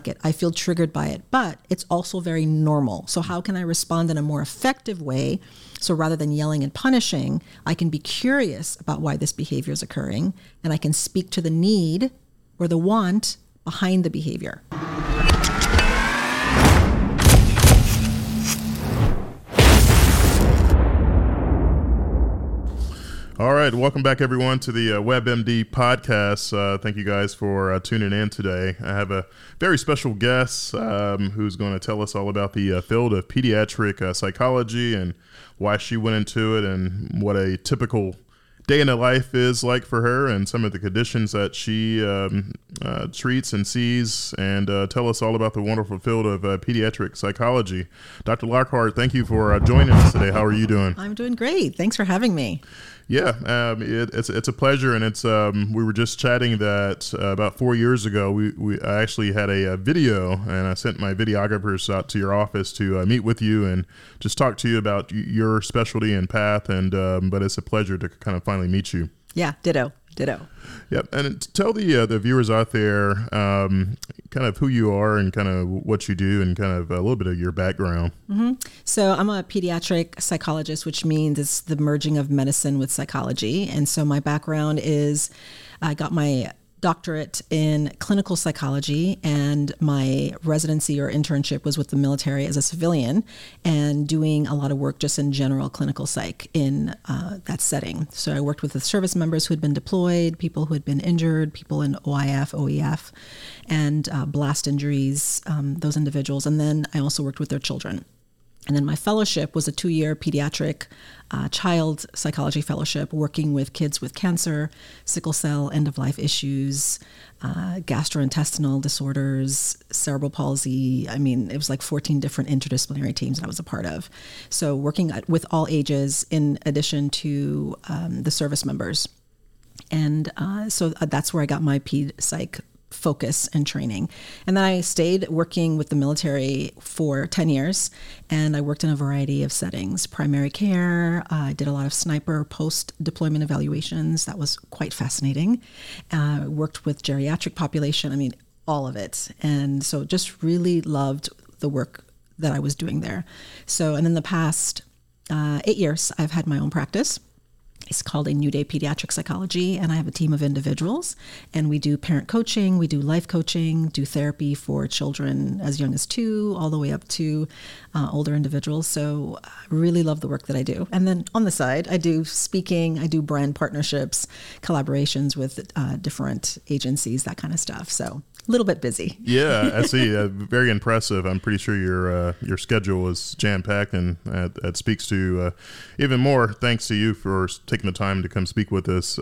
it. I feel triggered by it, but it's also very normal. So how can I respond in a more effective way? So rather than yelling and punishing, I can be curious about why this behavior is occurring, and I can speak to the need or the want behind the behavior. All right, welcome back, everyone, to the WebMD podcast. Thank you guys for tuning in today. I have a very special guest who's going to tell us all about the field of pediatric psychology and why she went into it and what a typical day in the life is like for her and some of the conditions that she treats and sees, and tell us all about the wonderful field of pediatric psychology. Dr. Lockhart, thank you for joining us today. How are you doing? I'm doing great. Thanks for having me. Yeah, it's a pleasure, and it's we were just chatting that about 4 years ago I actually had a video, and I sent my videographers out to your office to meet with you and just talk to you about your specialty and path, and but it's a pleasure to kind of finally meet you. Yeah, ditto. Yep, and tell the viewers out there kind of who you are and kind of what you do and kind of a little bit of your background. Mm-hmm. So I'm a pediatric psychologist, which means it's the merging of medicine with psychology. And so my background is I got my doctorate in clinical psychology, and my residency or internship was with the military as a civilian and doing a lot of work just in general clinical psych in that setting. So I worked with the service members who had been deployed, people who had been injured, people in OIF, OEF, and blast injuries, those individuals. And then I also worked with their children. And then my fellowship was a 2-year pediatric child psychology fellowship, working with kids with cancer, sickle cell, end-of-life issues, gastrointestinal disorders, cerebral palsy. I mean, it was like 14 different interdisciplinary teams that I was a part of. So working with all ages in addition to the service members. And so that's where I got my ped psych focus and training. And then I stayed working with the military for 10 years, and I worked in a variety of settings. Primary care, I did a lot of sniper post-deployment evaluations. That was quite fascinating. Worked with geriatric population, I mean, all of it. And so just really loved the work that I was doing there. So, and in the past 8 years, I've had my own practice. It's called A New Day Pediatric Psychology, and I have a team of individuals, and we do parent coaching, we do life coaching, do therapy for children as young as 2 all the way up to older individuals. So I really love the work that I do. And then on the side, I do speaking, I do brand partnerships, collaborations with different agencies, that kind of stuff. So a little bit busy. Yeah, I see. Very impressive. I'm pretty sure your schedule is jam-packed, and that speaks to even more thanks to you for taking the time to come speak with us.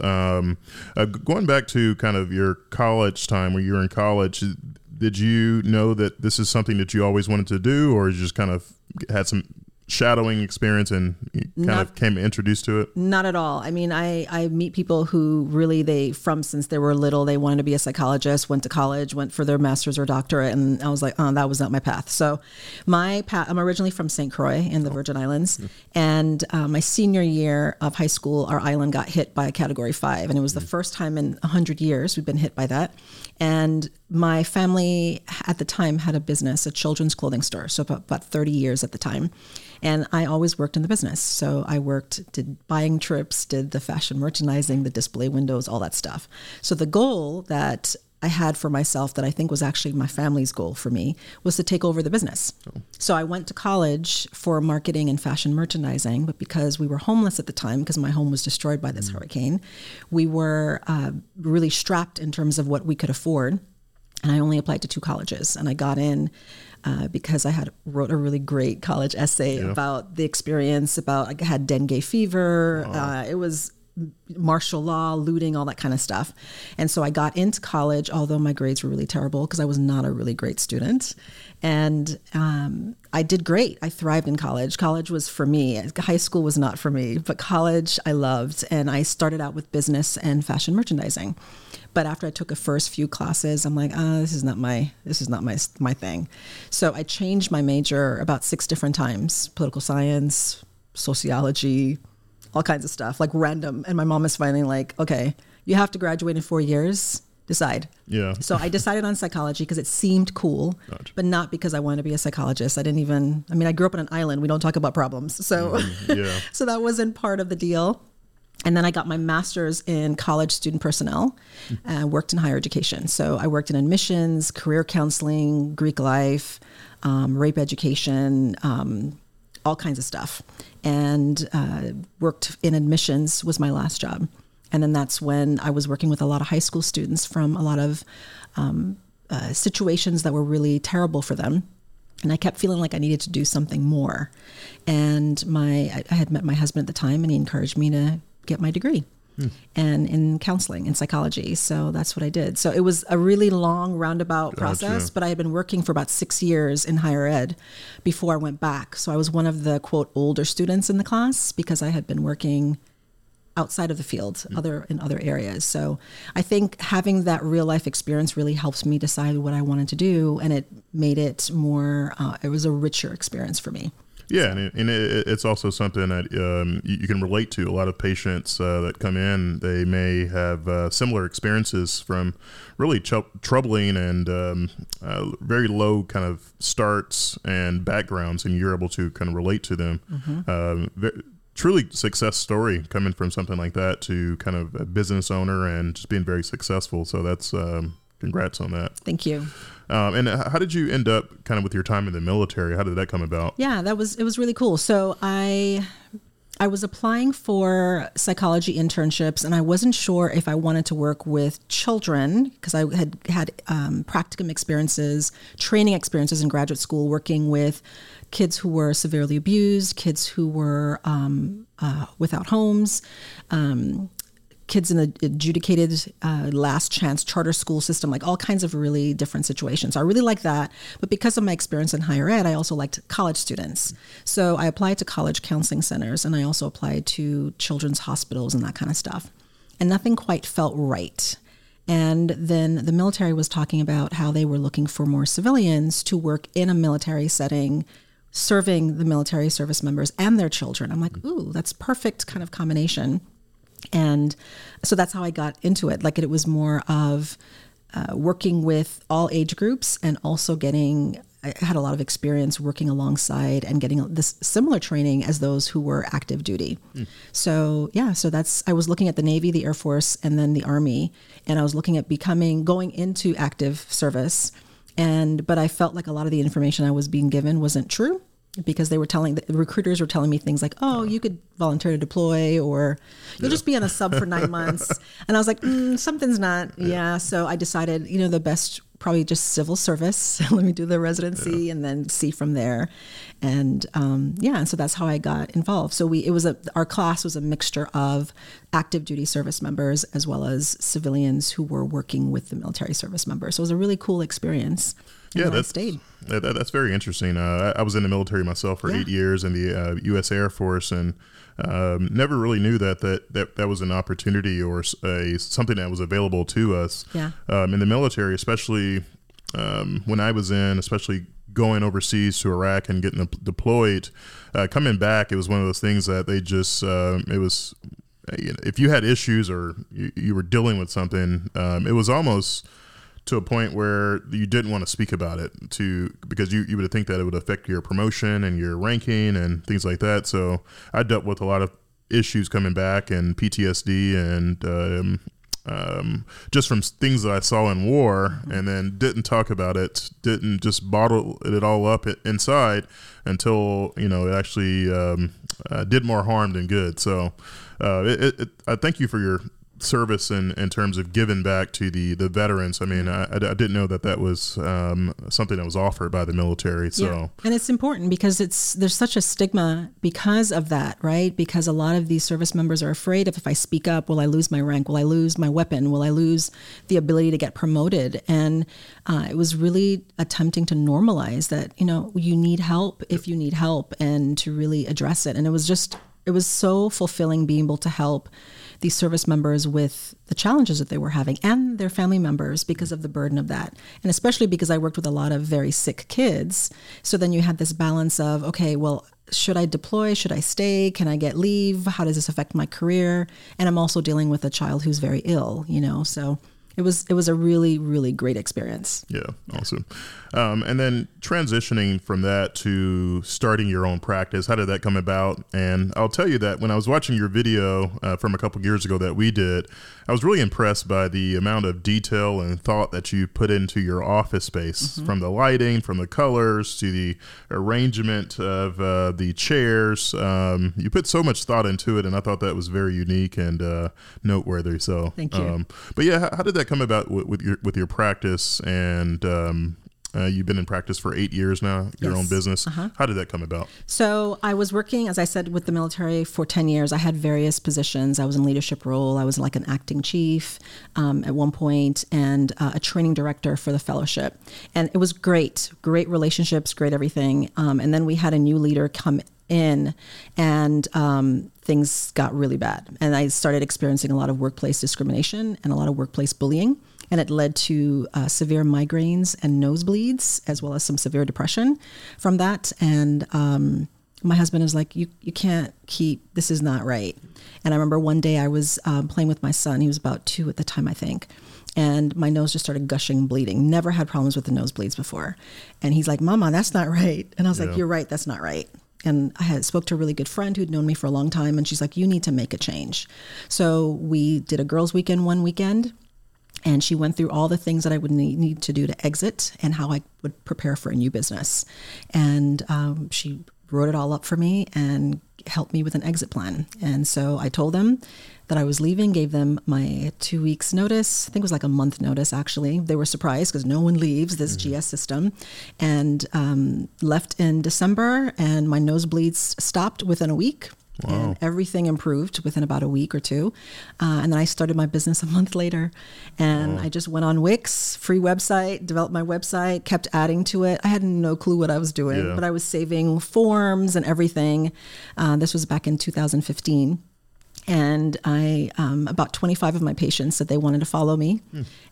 Going back to kind of your college time, when you were in college, did you know that this is something that you always wanted to do, or you just kind of had some shadowing experience and kind of came introduced to it? Not at all. I mean, I meet people who really, since they were little, they wanted to be a psychologist, went to college, went for their master's or doctorate. And I was like, oh, that was not my path. So I'm originally from St. Croix in the Virgin Islands. And my senior year of high school, our island got hit by a Category 5. And it was the first time in 100 years we've been hit by that. And my family at the time had a business, a children's clothing store. So about 30 years at the time. And I always worked in the business. So I did buying trips, did the fashion merchandising, the display windows, all that stuff. So the goal that I had for myself, that I think was actually my family's goal for me, was to take over the business. Oh. So I went to college for marketing and fashion merchandising, but because we were homeless at the time, because my home was destroyed by this hurricane, we were really strapped in terms of what we could afford. And I only applied to 2 colleges, and I got in because I wrote a really great college essay about the experience, I had dengue fever. It was martial law, looting, all that kind of stuff. And so I got into college, although my grades were really terrible because I was not a really great student. And I did great. I thrived in college. College was for me. High school was not for me, but college I loved. And I started out with business and fashion merchandising. But after I took a first few classes, I'm like, this is not my thing. So I changed my major about 6 different times: political science, sociology, all kinds of stuff, like random. And my mom is finally like, okay, you have to graduate in 4 years. decide. Yeah. So I decided on psychology because it seemed cool, Gotcha. but not because I wanted to be a psychologist. I grew up on an island. We don't talk about problems. So, Yeah. so that wasn't part of the deal. And then I got my master's in college student personnel and worked in higher education. So I worked in admissions, career counseling, Greek life, rape education, all kinds of stuff. And worked in admissions was my last job. And then that's when I was working with a lot of high school students from a lot of situations that were really terrible for them. And I kept feeling like I needed to do something more. And I had met my husband at the time, and he encouraged me to get my degree and in counseling and psychology. So that's what I did. So it was a really long roundabout process, but I had been working for about 6 years in higher ed before I went back. So I was one of the quote older students in the class because I had been working outside of the field, in other areas. So I think having that real life experience really helps me decide what I wanted to do, and it made it more. It was a richer experience for me. Yeah, and it's also something that you can relate to. A lot of patients that come in, they may have similar experiences from really troubling and very low kind of starts and backgrounds, and you're able to kind of relate to them. Truly success story coming from something like that to kind of a business owner and just being very successful. So that's congrats on that. Thank you. And how did you end up kind of with your time in the military? How did that come about? Yeah, it was really cool. So I was applying for psychology internships, and I wasn't sure if I wanted to work with children because I had practicum experiences, training experiences in graduate school, working with kids who were severely abused, kids who were without homes, kids in the adjudicated last chance charter school system, like all kinds of really different situations. So I really liked that. But because of my experience in higher ed, I also liked college students. So I applied to college counseling centers, and I also applied to children's hospitals and that kind of stuff. And nothing quite felt right. And then the military was talking about how they were looking for more civilians to work in a military setting, serving the military service members and their children. I'm like, ooh, that's perfect kind of combination. And so that's how I got into it. Like it was more of working with all age groups, and also I had a lot of experience working alongside and getting this similar training as those who were active duty. So I was looking at the Navy, the Air Force, and then the Army, and I was looking at going into active service. But I felt like a lot of the information I was being given wasn't true, because the recruiters were telling me things like, oh, you could volunteer to deploy, or you'll just be on a sub for 9 months. And I was like, something's not. Yeah. So I decided, the best, probably just civil service. Let me do the residency and then see from there. And so that's how I got involved. So our class was a mixture of active duty service members as well as civilians who were working with the military service members. So it was a really cool experience. And that's very interesting. I was in the military myself for 8 years in the U.S. Air Force, and never really knew that was an opportunity or something that was available to us. Yeah. In the military, especially when I was especially going overseas to Iraq and getting deployed, coming back, it was one of those things that they just it was. If you had issues or you were dealing with something, it was almost to a point where you didn't want to speak about it because you would think that it would affect your promotion and your ranking and things like that. So I dealt with a lot of issues coming back and PTSD and just from things that I saw in war, and then didn't talk about it, didn't just bottle it all up inside until, it actually did more harm than good. So I thank you for your service in terms of giving back to the veterans. I mean, I didn't know that was something that was offered by the military. So, and it's important because there's such a stigma because of that, right? Because a lot of these service members are afraid if I speak up, will I lose my rank? Will I lose my weapon? Will I lose the ability to get promoted? And it was really attempting to normalize that, you need help if you need help, and to really address it. And it was so fulfilling being able to help these service members with the challenges that they were having, and their family members, because of the burden of that. And especially because I worked with a lot of very sick kids. So then you had this balance of, okay, well, should I deploy? Should I stay? Can I get leave? How does this affect my career? And I'm also dealing with a child who's very ill, So it was a really, really great experience. Yeah, awesome. And then transitioning from that to starting your own practice, how did that come about? And I'll tell you that when I was watching your video from a couple years ago that we did, I was really impressed by the amount of detail and thought that you put into your office space, from the lighting, from the colors to the arrangement of the chairs. You put so much thought into it, and I thought that was very unique and noteworthy. So, thank you. But yeah, how did that come about with your practice? And you've been in practice for 8 years now, your own business. How did that come about? So I was working, as I said, with the military for 10 years. I had various positions. I was in leadership role. I was like an acting chief at one point, and a training director for the fellowship. And it was great relationships, great everything. And then we had a new leader come in, and things got really bad. And I started experiencing a lot of workplace discrimination and a lot of workplace bullying. And it led to severe migraines and nosebleeds, as well as some severe depression from that. And my husband was like, you can't keep, this is not right. And I remember one day I was playing with my son. He was about 2 at the time, I think. And my nose just started gushing, bleeding. Never had problems with the nosebleeds before. And he's like, Mama, that's not right. And I was like, you're right, that's not right. And I had spoke to a really good friend who'd known me for a long time. And she's like, you need to make a change. So we did a girls' weekend one weekend. And she went through all the things that I would need to do to exit and how I would prepare for a new business. And she wrote it all up for me and helped me with an exit plan. And so I told them that I was leaving, gave them my 2 weeks notice. I think it was like a month notice, actually. They were surprised because no one leaves this GS system. And left in December, and my nosebleeds stopped within a week. Wow. And everything improved within about a week or two. And then I started my business a month later. And I just went on Wix, free website, developed my website, kept adding to it. I had no clue what I was doing, but I was saving forms and everything. This was back in 2015. And I, about 25 of my patients said they wanted to follow me.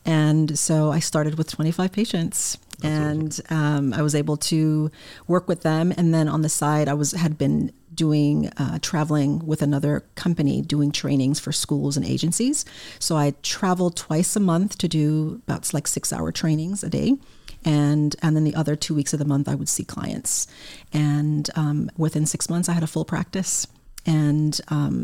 And so I started with 25 patients. That's awesome. I was able to work with them. And then on the side, had been doing traveling with another company, doing trainings for schools and agencies. So I traveled twice a month to do about like 6-hour trainings a day. And then the other 2 weeks of the month, I would see clients. And within 6 months, I had a full practice and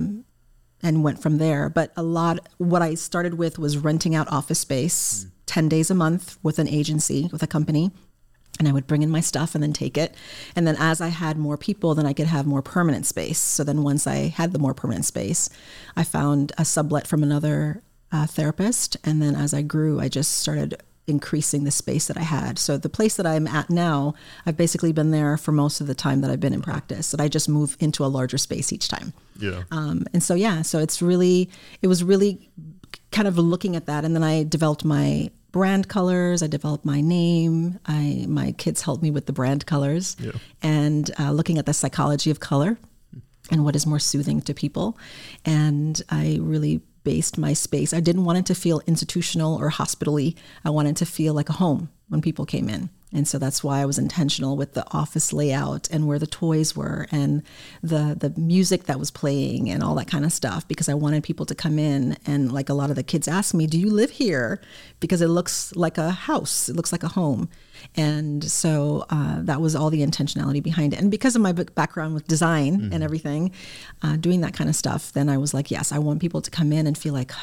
went from there. But what I started with was renting out office space 10 days a month with an agency, with a company. And I would bring in my stuff and then take it. And then as I had more people, then I could have more permanent space. So then once I had the more permanent space, I found a sublet from another therapist. And then as I grew, I just started increasing the space that I had. So the place that I'm at now, I've basically been there for most of the time that I've been in practice. And I just move into a larger space each time. Yeah. So it was really kind of looking at that. And then I developed my brand colors. I developed my name. My kids helped me with the brand colors, and looking at the psychology of color and what is more soothing to people. And I really based my space. I didn't want it to feel institutional or hospital-y. I wanted to feel like a home when people came in. And so that's why I was intentional with the office layout and where the toys were and the music that was playing and all that kind of stuff, because I wanted people to come in. And like a lot of the kids ask me, do you live here? Because it looks like a house. It looks like a home. And so that was all the intentionality behind it. And because of my background with design and everything, doing that kind of stuff, then I was like, yes, I want people to come in and feel like,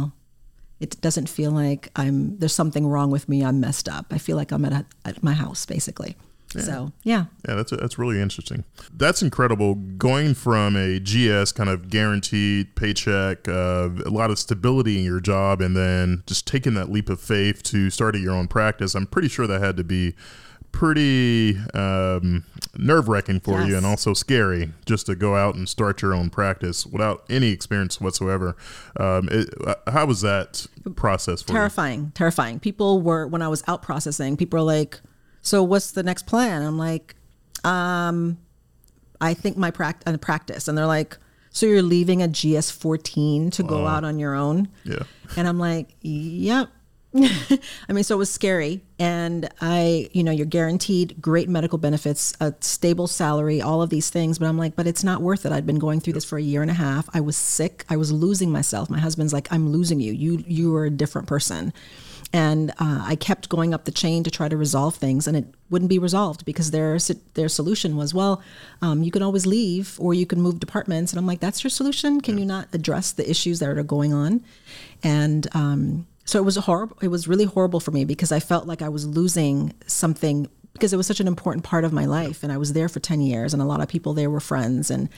it doesn't feel like there's something wrong with me. I'm messed up. I feel like I'm at my house, basically. Yeah. So, yeah. Yeah, that's really interesting. That's incredible. Going from a GS kind of guaranteed paycheck, a lot of stability in your job, and then just taking that leap of faith to starting your own practice. I'm pretty sure that had to be pretty nerve-wracking for you, and also scary just to go out and start your own practice without any experience whatsoever. How was that process for you? Terrifying. People were, when I was out processing, people were like, so what's the next plan? I'm like, I think my practice. And they're like, so you're leaving a GS 14 to go out on your own? Yeah. And I'm like, yep. I mean, so it was scary. And you're guaranteed great medical benefits, a stable salary, all of these things. But I'm like, but it's not worth it. I'd been going through this for a year and a half. I was sick. I was losing myself. My husband's like, I'm losing you. You are a different person. And I kept going up the chain to try to resolve things, and it wouldn't be resolved because their solution was, well, you can always leave or you can move departments. And I'm like, that's your solution? Can you not address the issues that are going on? And so it was horrible. It was really horrible for me because I felt like I was losing something because it was such an important part of my life. And I was there for 10 years, and a lot of people there were friends. And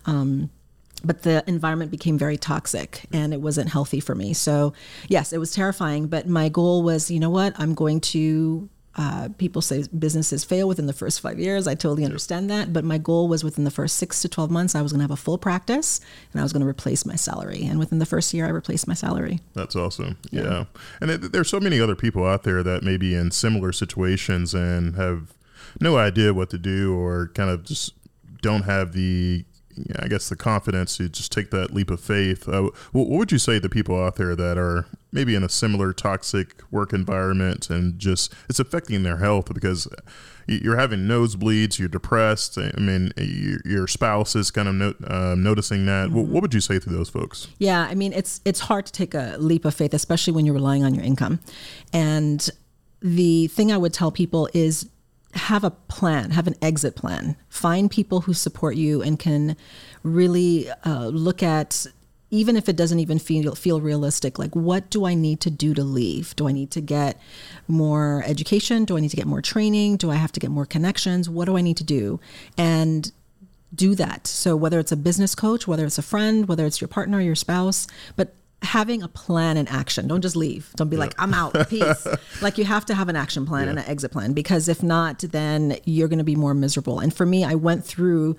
but the environment became very toxic and it wasn't healthy for me. So yes, it was terrifying. But my goal was, you know what, I'm going to, people say businesses fail within the first 5 years. I totally understand that. But my goal was within the first 6 to 12 months, I was going to have a full practice and I was going to replace my salary. And within the first year, I replaced my salary. That's awesome. Yeah. And there's so many other people out there that may be in similar situations and have no idea what to do or kind of just don't have the confidence to just take that leap of faith. What would you say to people out there that are maybe in a similar toxic work environment and just it's affecting their health because you're having nosebleeds, you're depressed. I mean, your spouse is kind of noticing that. Mm-hmm. What would you say to those folks? Yeah, I mean, it's hard to take a leap of faith, especially when you're relying on your income. And the thing I would tell people is have a plan, have an exit plan. Find people who support you and can really look at, even if it doesn't even feel realistic, like what do I need to do to leave? Do I need to get more education? Do I need to get more training? Do I have to get more connections? What do I need to do? And do that. So whether it's a business coach, whether it's a friend, whether it's your partner, your spouse, but having a plan and action. Don't just leave. Don't be like, I'm out, peace. Like you have to have an action plan and an exit plan, because if not, then you're going to be more miserable. And for me, I went through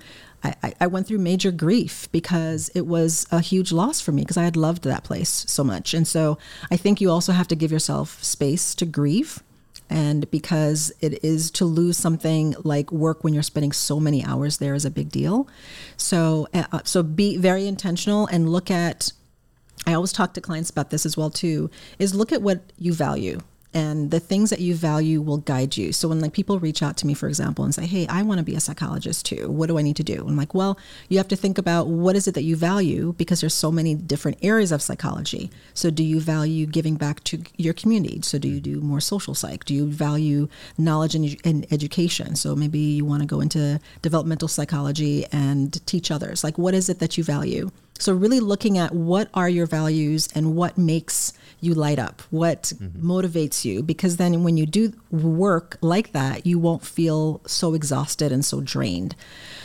major grief because it was a huge loss for me because I had loved that place so much. And so I think you also have to give yourself space to grieve. And because it is to lose something like work when you're spending so many hours there is a big deal. So be very intentional and look at, I always talk to clients about this as well too, is look at what you value, and the things that you value will guide you. So when like people reach out to me, for example, and say, hey, I want to be a psychologist too. What do I need to do? I'm like, well, you have to think about what is it that you value, because there's so many different areas of psychology. So do you value giving back to your community? So do you do more social psych? Do you value knowledge and education? So maybe you want to go into developmental psychology and teach others. Like, what is it that you value? So really looking at what are your values and what makes you light up, what motivates you, because then when you do work like that, you won't feel so exhausted and so drained.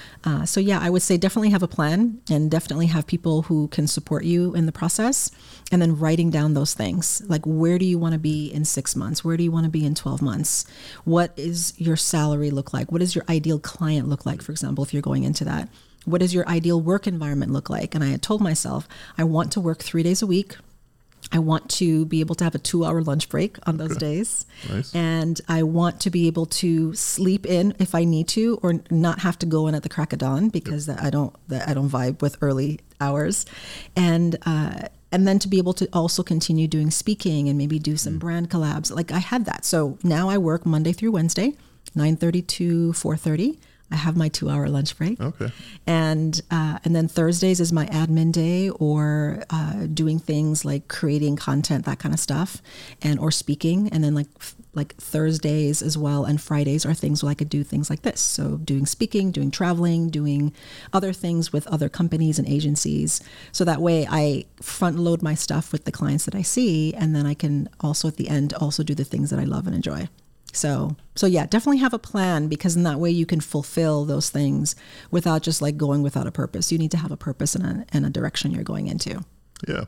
So yeah, I would say definitely have a plan and definitely have people who can support you in the process, and then writing down those things. Like, where do you want to be in 6 months? Where do you want to be in 12 months? What is your salary look like? What does your ideal client look like, for example, if you're going into that? What does your ideal work environment look like? And I had told myself, I want to work 3 days a week. I want to be able to have a 2-hour lunch break on those days. Nice. And I want to be able to sleep in if I need to, or not have to go in at the crack of dawn, because I don't vibe with early hours. And then to be able to also continue doing speaking and maybe do some brand collabs. Like I had that. So now I work Monday through Wednesday, 9:30 to 4:30. I have my 2-hour lunch break. Okay. And then Thursdays is my admin day, or doing things like creating content, that kind of stuff, or speaking. And then like Thursdays as well and Fridays are things where I could do things like this. So doing speaking, doing traveling, doing other things with other companies and agencies. So that way I front load my stuff with the clients that I see, and then I can also at the end also do the things that I love and enjoy. So yeah, definitely have a plan, because in that way you can fulfill those things without just like going without a purpose. You need to have a purpose and a direction you're going into. Yeah.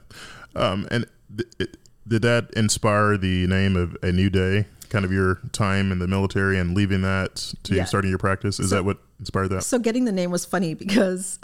And did that inspire the name of A New Day, kind of your time in the military and leaving that to starting your practice? Is that what inspired that? So getting the name was funny because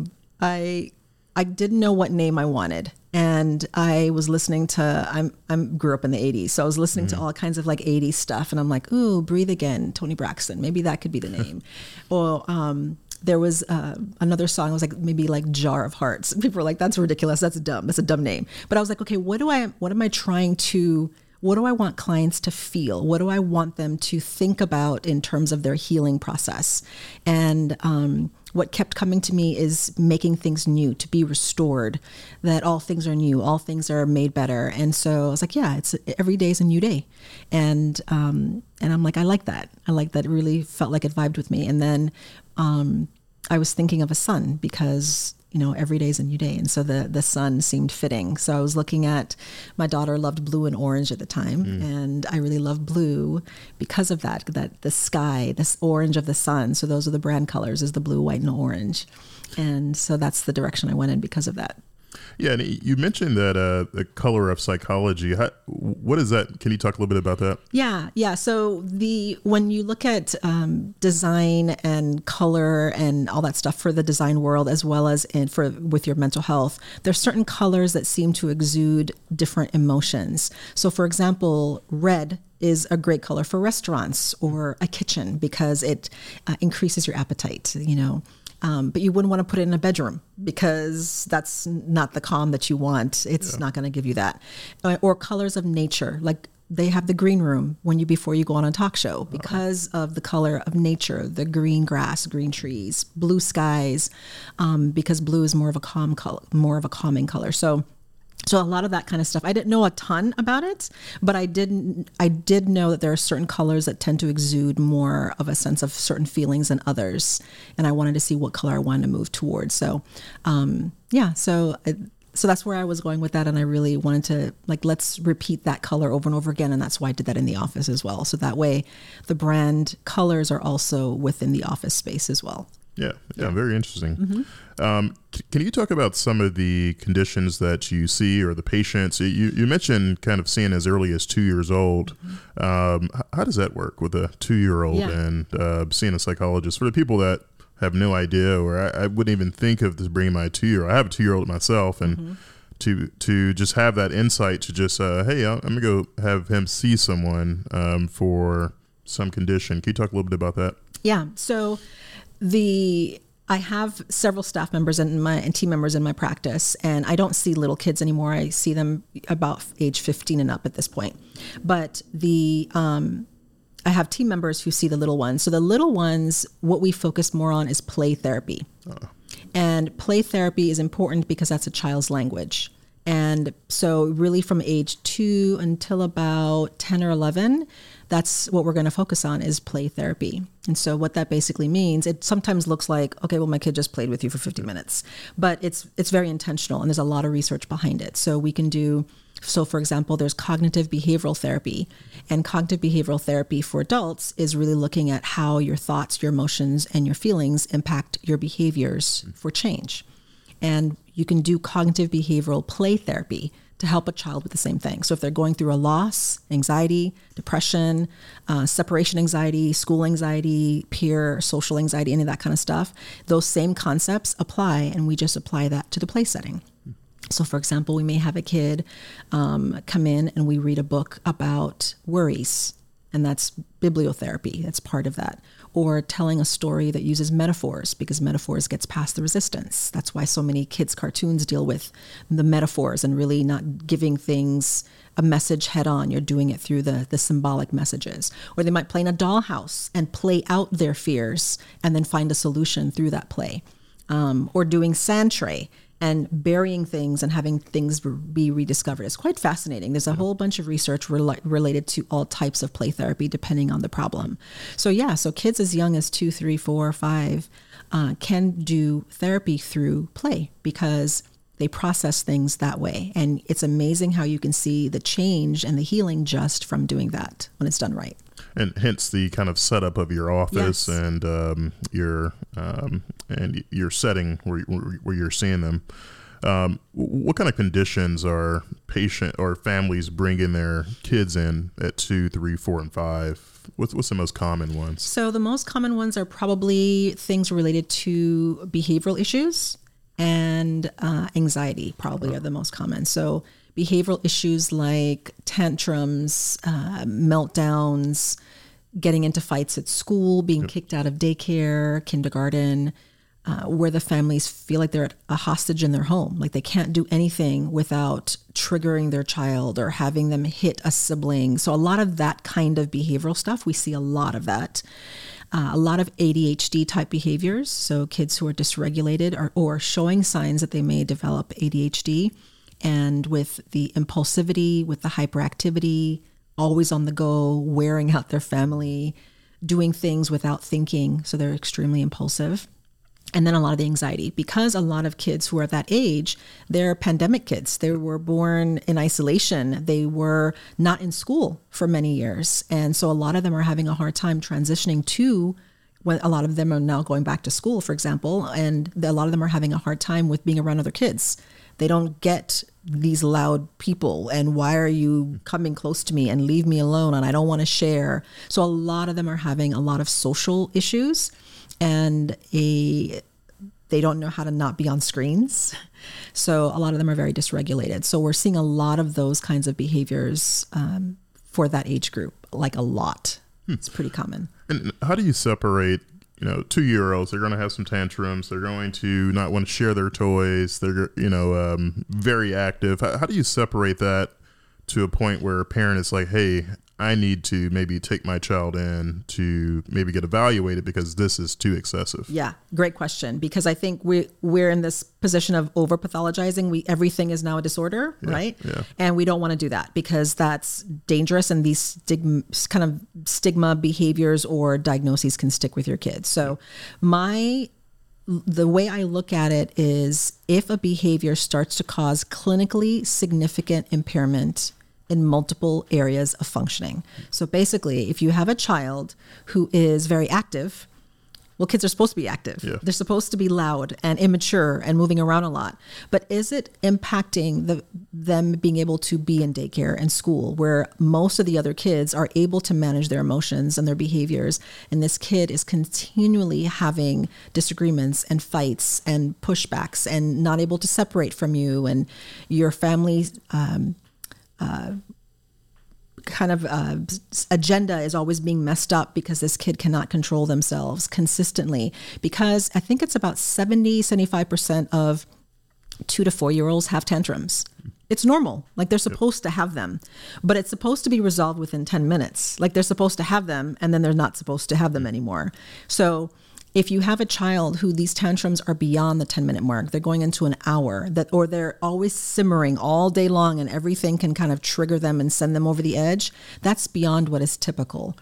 I didn't know what name I wanted. And I was listening to, I grew up in the 80s. So I was listening to all kinds of like 80s stuff. And I'm like, ooh, Breathe Again, Toni Braxton. Maybe that could be the name. Or there was another song. I was like, maybe like Jar of Hearts. People were like, that's ridiculous. That's dumb. That's a dumb name. But I was like, okay, what am I trying to, what do I want clients to feel? What do I want them to think about in terms of their healing process? And what kept coming to me is making things new, to be restored, that all things are new, all things are made better. And so I was like, yeah, every day is a new day. And I'm like, I like that. I like that. It really felt like it vibed with me. And then I was thinking of a sun because, every day is a new day. And so the sun seemed fitting. So I was looking at, my daughter loved blue and orange at the time. And I really love blue because of that the sky, this orange of the sun. So those are the brand colors, is the blue, white, and orange. And so that's the direction I went in because of that. Yeah, and you mentioned that the color of psychology. What is that? Can you talk a little bit about that? Yeah. So when you look at design and color and all that stuff for the design world, as well as with your mental health, there's certain colors that seem to exude different emotions. So, for example, red is a great color for restaurants or a kitchen because it increases your appetite. But you wouldn't want to put it in a bedroom because that's not the calm that you want. It's not going to give you that. Or colors of nature, like they have the green room before you go on a talk show because of the color of nature, the green grass, green trees, blue skies, because blue is more of a calm color, more of a calming color. So a lot of that kind of stuff. I didn't know a ton about it, but I did know that there are certain colors that tend to exude more of a sense of certain feelings than others. And I wanted to see what color I wanted to move towards. So, so that's where I was going with that. And I really wanted to let's repeat that color over and over again. And that's why I did that in the office as well. So that way the brand colors are also within the office space as well. Yeah, very interesting. Can you talk about some of the conditions that you see or the patients? You mentioned kind of seeing as early as 2 years old. How does that work with a 2-year-old and seeing a psychologist? For the people that have no idea, or I wouldn't even think of this bringing my 2-year-old. I have a 2-year-old myself, and to just have that insight to just, hey, I'm going to go have him see someone for some condition. Can you talk a little bit about that? Yeah, so I have several staff members and team members in my practice, and I don't see little kids anymore. I see them about age 15 and up at this point. But I have team members who see the little ones. So the little ones, what we focus more on is play therapy. And play therapy is important because that's a child's language. And so really from age 2 until about 10 or 11, that's what we're going to focus on is play therapy. And so what that basically means, it sometimes looks like, okay, well, my kid just played with you for 50 minutes, but it's very intentional and there's a lot of research behind it. So we can for example, there's cognitive behavioral therapy, and cognitive behavioral therapy for adults is really looking at how your thoughts, your emotions, and your feelings impact your behaviors for change. And you can do cognitive behavioral play therapy to help a child with the same thing. So if they're going through a loss, anxiety, depression, separation anxiety, school anxiety, peer, social anxiety, any of that kind of stuff, those same concepts apply, and we just apply that to the play setting. So for example, we may have a kid come in and we read a book about worries, and that's bibliotherapy. That's part of that. Or telling a story that uses metaphors, because metaphors gets past the resistance. That's why so many kids' cartoons deal with the metaphors and really not giving things a message head on. You're doing it through the symbolic messages. Or they might play in a dollhouse and play out their fears and then find a solution through that play. Or doing sand tray and burying things and having things be rediscovered. It's quite fascinating. There's a whole bunch of research related to all types of play therapy depending on the problem. So kids as young as 2, 3, 4, 5 can do therapy through play because they process things that way. And it's amazing how you can see the change and the healing just from doing that when it's done right. And hence the kind of setup of your office and your setting where you're seeing them. What kind of conditions are patient or families bringing their kids in at 2, 3, 4, and 5? What's the most common ones? So the most common ones are probably things related to behavioral issues and anxiety probably are the most common. So behavioral issues like tantrums, meltdowns, getting into fights at school, being kicked out of daycare, kindergarten, where the families feel like they're a hostage in their home, like they can't do anything without triggering their child or having them hit a sibling. So a lot of that kind of behavioral stuff, we see a lot of that. A lot of ADHD type behaviors. So kids who are dysregulated or showing signs that they may develop ADHD, and with the impulsivity, with the hyperactivity, always on the go, wearing out their family, doing things without thinking. So they're extremely impulsive. And then a lot of the anxiety, because a lot of kids who are that age, they're pandemic kids. They were born in isolation. They were not in school for many years. And so a lot of them are having a hard time transitioning to, when a lot of them are now going back to school, for example, and a lot of them are having a hard time with being around other kids. They don't get these loud people, and why are you coming close to me, and leave me alone, and I don't want to share. So a lot of them are having a lot of social issues, and they don't know how to not be on screens. So a lot of them are very dysregulated. So we're seeing a lot of those kinds of behaviors for that age group, like a lot. It's pretty common. And how do you separate, 2-year-olds? They're going to have some tantrums. They're going to not want to share their toys. They're, very active. How do you separate that to a point where a parent is like, hey, I need to maybe take my child in to maybe get evaluated because this is too excessive? Yeah, great question. Because I think we're in this position of over pathologizing. Everything is now a disorder, right? Yeah. And we don't want to do that because that's dangerous, and these stigma behaviors or diagnoses can stick with your kids. So the way I look at it is, if a behavior starts to cause clinically significant impairment in multiple areas of functioning. So basically, if you have a child who is very active, well, kids are supposed to be active. Yeah. They're supposed to be loud and immature and moving around a lot. But is it impacting them being able to be in daycare and school, where most of the other kids are able to manage their emotions and their behaviors, and this kid is continually having disagreements and fights and pushbacks and not able to separate from you, and your family agenda is always being messed up because this kid cannot control themselves consistently. Because I think it's about 75% of 2 to 4-year-olds have tantrums. It's normal. Like, they're supposed to have them, but it's supposed to be resolved within 10 minutes. Like, they're supposed to have them, and then they're not supposed to have them anymore. So if you have a child who these tantrums are beyond the 10-minute mark, they're going into an hour, or they're always simmering all day long, and everything can kind of trigger them and send them over the edge, that's beyond what is typical.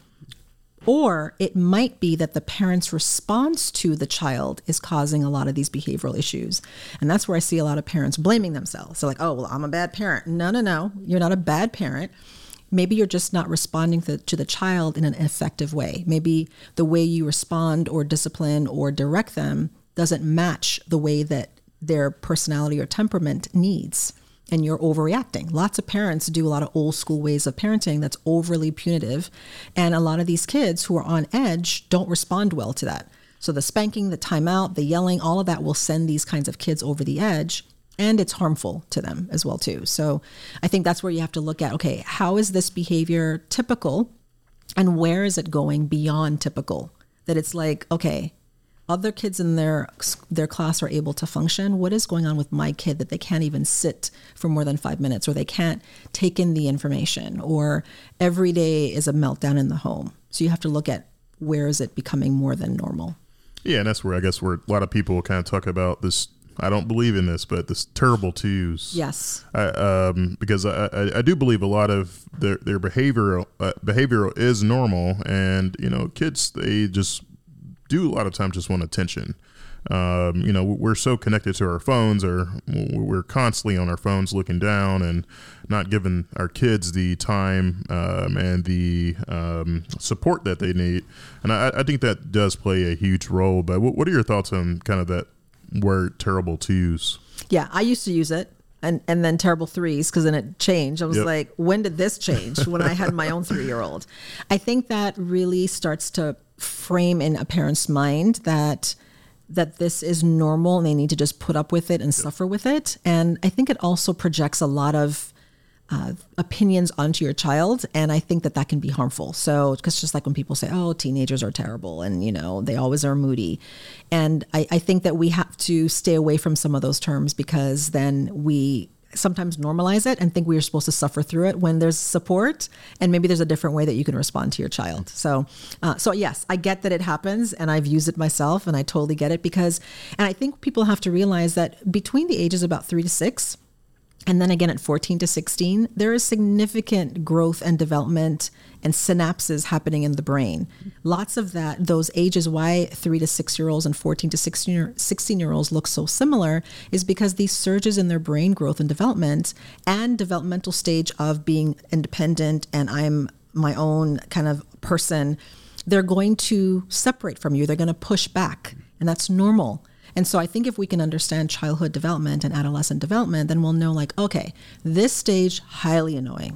Or it might be that the parent's response to the child is causing a lot of these behavioral issues. And that's where I see a lot of parents blaming themselves. So like, oh, well, I'm a bad parent. No, you're not a bad parent. Maybe you're just not responding to the child in an effective way. Maybe the way you respond or discipline or direct them doesn't match the way that their personality or temperament needs, and you're overreacting. Lots of parents do a lot of old school ways of parenting that's overly punitive, and a lot of these kids who are on edge don't respond well to that. So the spanking, the timeout, the yelling, all of that will send these kinds of kids over the edge. And it's harmful to them as well, too. So I think that's where you have to look at, okay, how is this behavior typical, and where is it going beyond typical? That it's like, okay, other kids in their class are able to function. What is going on with my kid that they can't even sit for more than 5 minutes, or they can't take in the information, or every day is a meltdown in the home? So you have to look at, where is it becoming more than normal? Yeah, and that's where I guess where a lot of people kind of talk about this. I don't believe in this, but this terrible twos. Yes. Because I do believe a lot of their behavioral is normal, and kids, they just do a lot of times just want attention. We're so connected to our phones, or we're constantly on our phones looking down and not giving our kids the time and the support that they need. And I think that does play a huge role. But what are your thoughts on kind of that word terrible twos? Yeah, I used to use it, and then terrible threes, because then it changed. I was like, when did this change? When I had my own 3-year-old. I think that really starts to frame in a parent's mind that this is normal, and they need to just put up with it and suffer with it. And I think it also projects a lot of opinions onto your child. And I think that can be harmful. So, because just like when people say, oh, teenagers are terrible and, they always are moody. And I think that we have to stay away from some of those terms, because then we sometimes normalize it and think we are supposed to suffer through it when there's support, and maybe there's a different way that you can respond to your child. So yes, I get that it happens, and I've used it myself, and I totally get it, and I think people have to realize that between the ages about 3 to 6, and then again at 14 to 16, there is significant growth and development and synapses happening in the brain. Lots of those ages, why 3 to 6-year-olds and 14 to 16-year-olds look so similar, is because these surges in their brain growth and development and developmental stage of being independent and I'm my own kind of person, they're going to separate from you. They're going to push back, and that's normal. And so I think if we can understand childhood development and adolescent development, then we'll know, like, okay, this stage, highly annoying.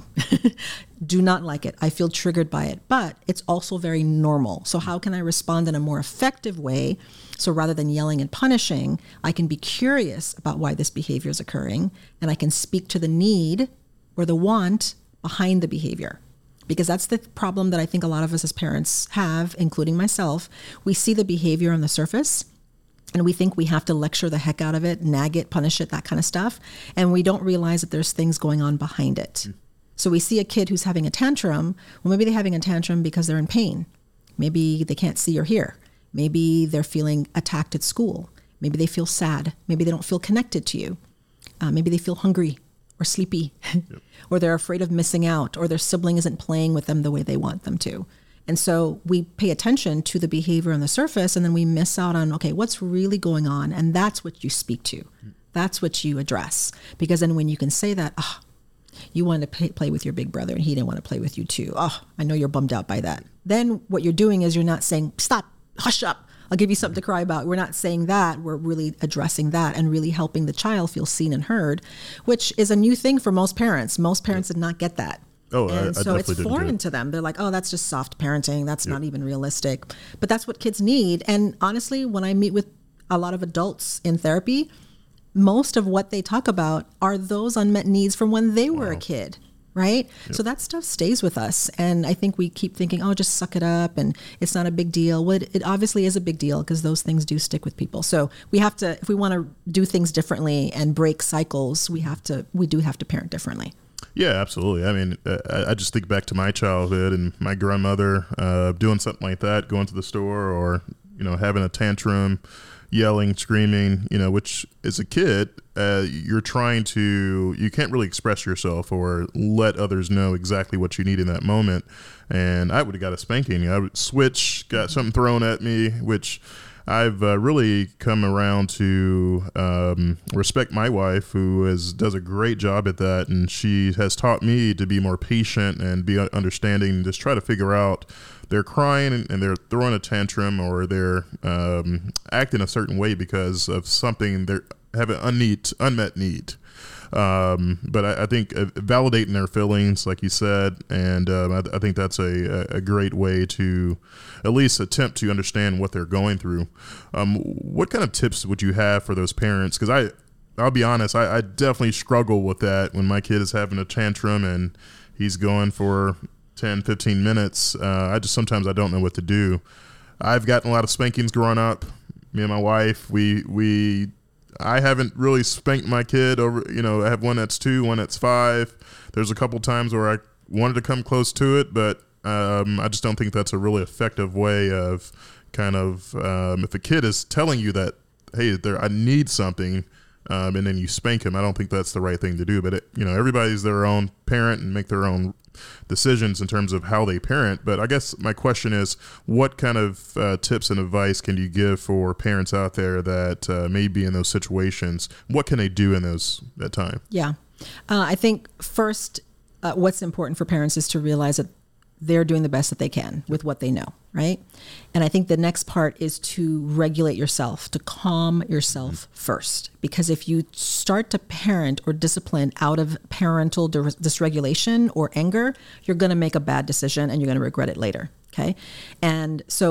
Do not like it. I feel triggered by it, but it's also very normal. So how can I respond in a more effective way? So rather than yelling and punishing, I can be curious about why this behavior is occurring, and I can speak to the need or the want behind the behavior. Because that's the problem that I think a lot of us as parents have, including myself. We see the behavior on the surface, and we think we have to lecture the heck out of it, nag it, punish it, that kind of stuff. And we don't realize that there's things going on behind it. So we see a kid who's having a tantrum. Well, maybe they're having a tantrum because they're in pain. Maybe they can't see or hear. Maybe they're feeling attacked at school. Maybe they feel sad. Maybe they don't feel connected to you. Maybe they feel hungry or sleepy, or they're afraid of missing out, or their sibling isn't playing with them the way they want them to. And so we pay attention to the behavior on the surface, and then we miss out on, okay, what's really going on? And that's what you speak to. That's what you address. Because then when you can say that, you wanted to play with your big brother and he didn't want to play with you too. I know you're bummed out by that. Then what you're doing is you're not saying, stop, hush up, I'll give you something to cry about. We're not saying that. We're really addressing that and really helping the child feel seen and heard, which is a new thing for most parents. Most parents did not get that. Oh, and I so definitely it's foreign to them. They're like, oh, that's just soft parenting. That's not even realistic. But that's what kids need. And honestly, when I meet with a lot of adults in therapy, most of what they talk about are those unmet needs from when they were a kid, right? So that stuff stays with us. And I think we keep thinking, oh, just suck it up and it's not a big deal. Well, it obviously is a big deal, because those things do stick with people. So we have to, if we want to do things differently and break cycles, we do have to parent differently. Yeah, absolutely. I mean, I just think back to my childhood and my grandmother doing something like that, going to the store, or, having a tantrum, yelling, screaming, which as a kid, you can't really express yourself or let others know exactly what you need in that moment. And I would have got a spanking. I would switch, got something thrown at me, which I've really come around to respect my wife, who does a great job at that. And she has taught me to be more patient and be understanding, and just try to figure out, they're crying and they're throwing a tantrum, or they're acting a certain way because of something, they have an unmet need. But I think validating their feelings, like you said, and I think that's a great way to at least attempt to understand what they're going through. What kind of tips would you have for those parents? Because I'll be honest, I definitely struggle with that when my kid is having a tantrum and he's going for 10, 15 minutes. Sometimes I don't know what to do. I've gotten a lot of spankings growing up. Me and my wife, I haven't really spanked my kid over, I have one that's 2, one that's 5. There's a couple times where I wanted to come close to it, but I just don't think that's a really effective way of kind of, if a kid is telling you that, hey, I need something, and then you spank him, I don't think that's the right thing to do. But everybody's their own parent and make their own decisions in terms of how they parent. But I guess my question is, what kind of tips and advice can you give for parents out there that may be in those situations? What can they do in that time? Yeah. I think first, what's important for parents is to realize that they're doing the best that they can with what they know, right? And I think the next part is to regulate yourself, to calm yourself first. Because if you start to parent or discipline out of parental dysregulation or anger, you're going to make a bad decision and you're going to regret it later, okay? And so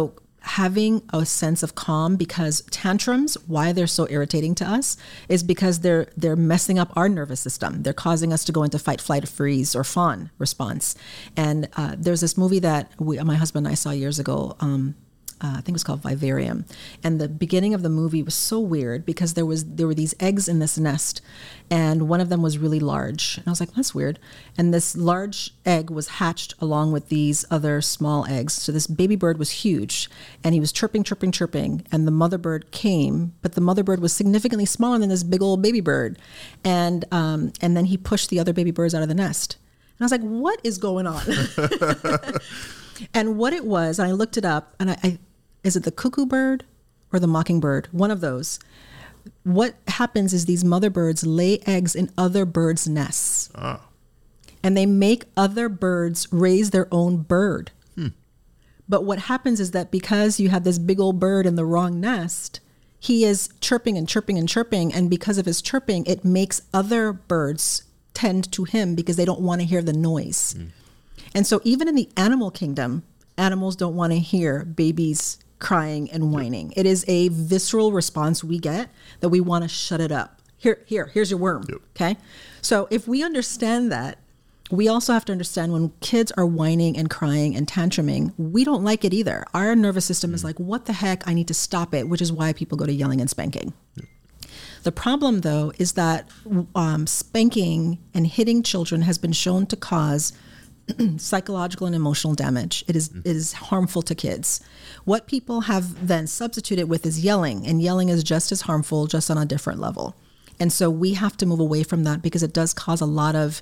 having a sense of calm, because tantrums, why they're so irritating to us, is because they're messing up our nervous system. They're causing us to go into fight, flight, freeze, or fawn response. And there's this movie that my husband and I saw years ago. I think it was called Vivarium. And the beginning of the movie was so weird because there were these eggs in this nest, and one of them was really large. And I was like, that's weird. And this large egg was hatched along with these other small eggs. So this baby bird was huge, and he was chirping, chirping, chirping. And the mother bird came, but the mother bird was significantly smaller than this big old baby bird. And then he pushed the other baby birds out of the nest. And I was like, what is going on? And what it was, I looked it up, and I is it the cuckoo bird or the mockingbird? One of those. What happens is these mother birds lay eggs in other birds' nests. Ah. And they make other birds raise their own bird. But what happens is that because you have this big old bird in the wrong nest, he is chirping and chirping and chirping. And because of his chirping, it makes other birds tend to him because they don't want to hear the noise. And so even in the animal kingdom, animals don't want to hear babies crying and whining. It is a visceral response we get that we want to shut it up. Here's your worm. Yep. Okay. So if we understand that, we also have to understand when kids are whining and crying and tantruming, we don't like it either. Our nervous system is like, what the heck? I need to stop it, which is why people go to yelling and spanking. Yep. The problem, though, is that spanking and hitting children has been shown to cause psychological and emotional damage. It is harmful to kids. What people have then substituted with is yelling, and yelling is just as harmful, just on a different level. And so we have to move away from that because it does cause a lot of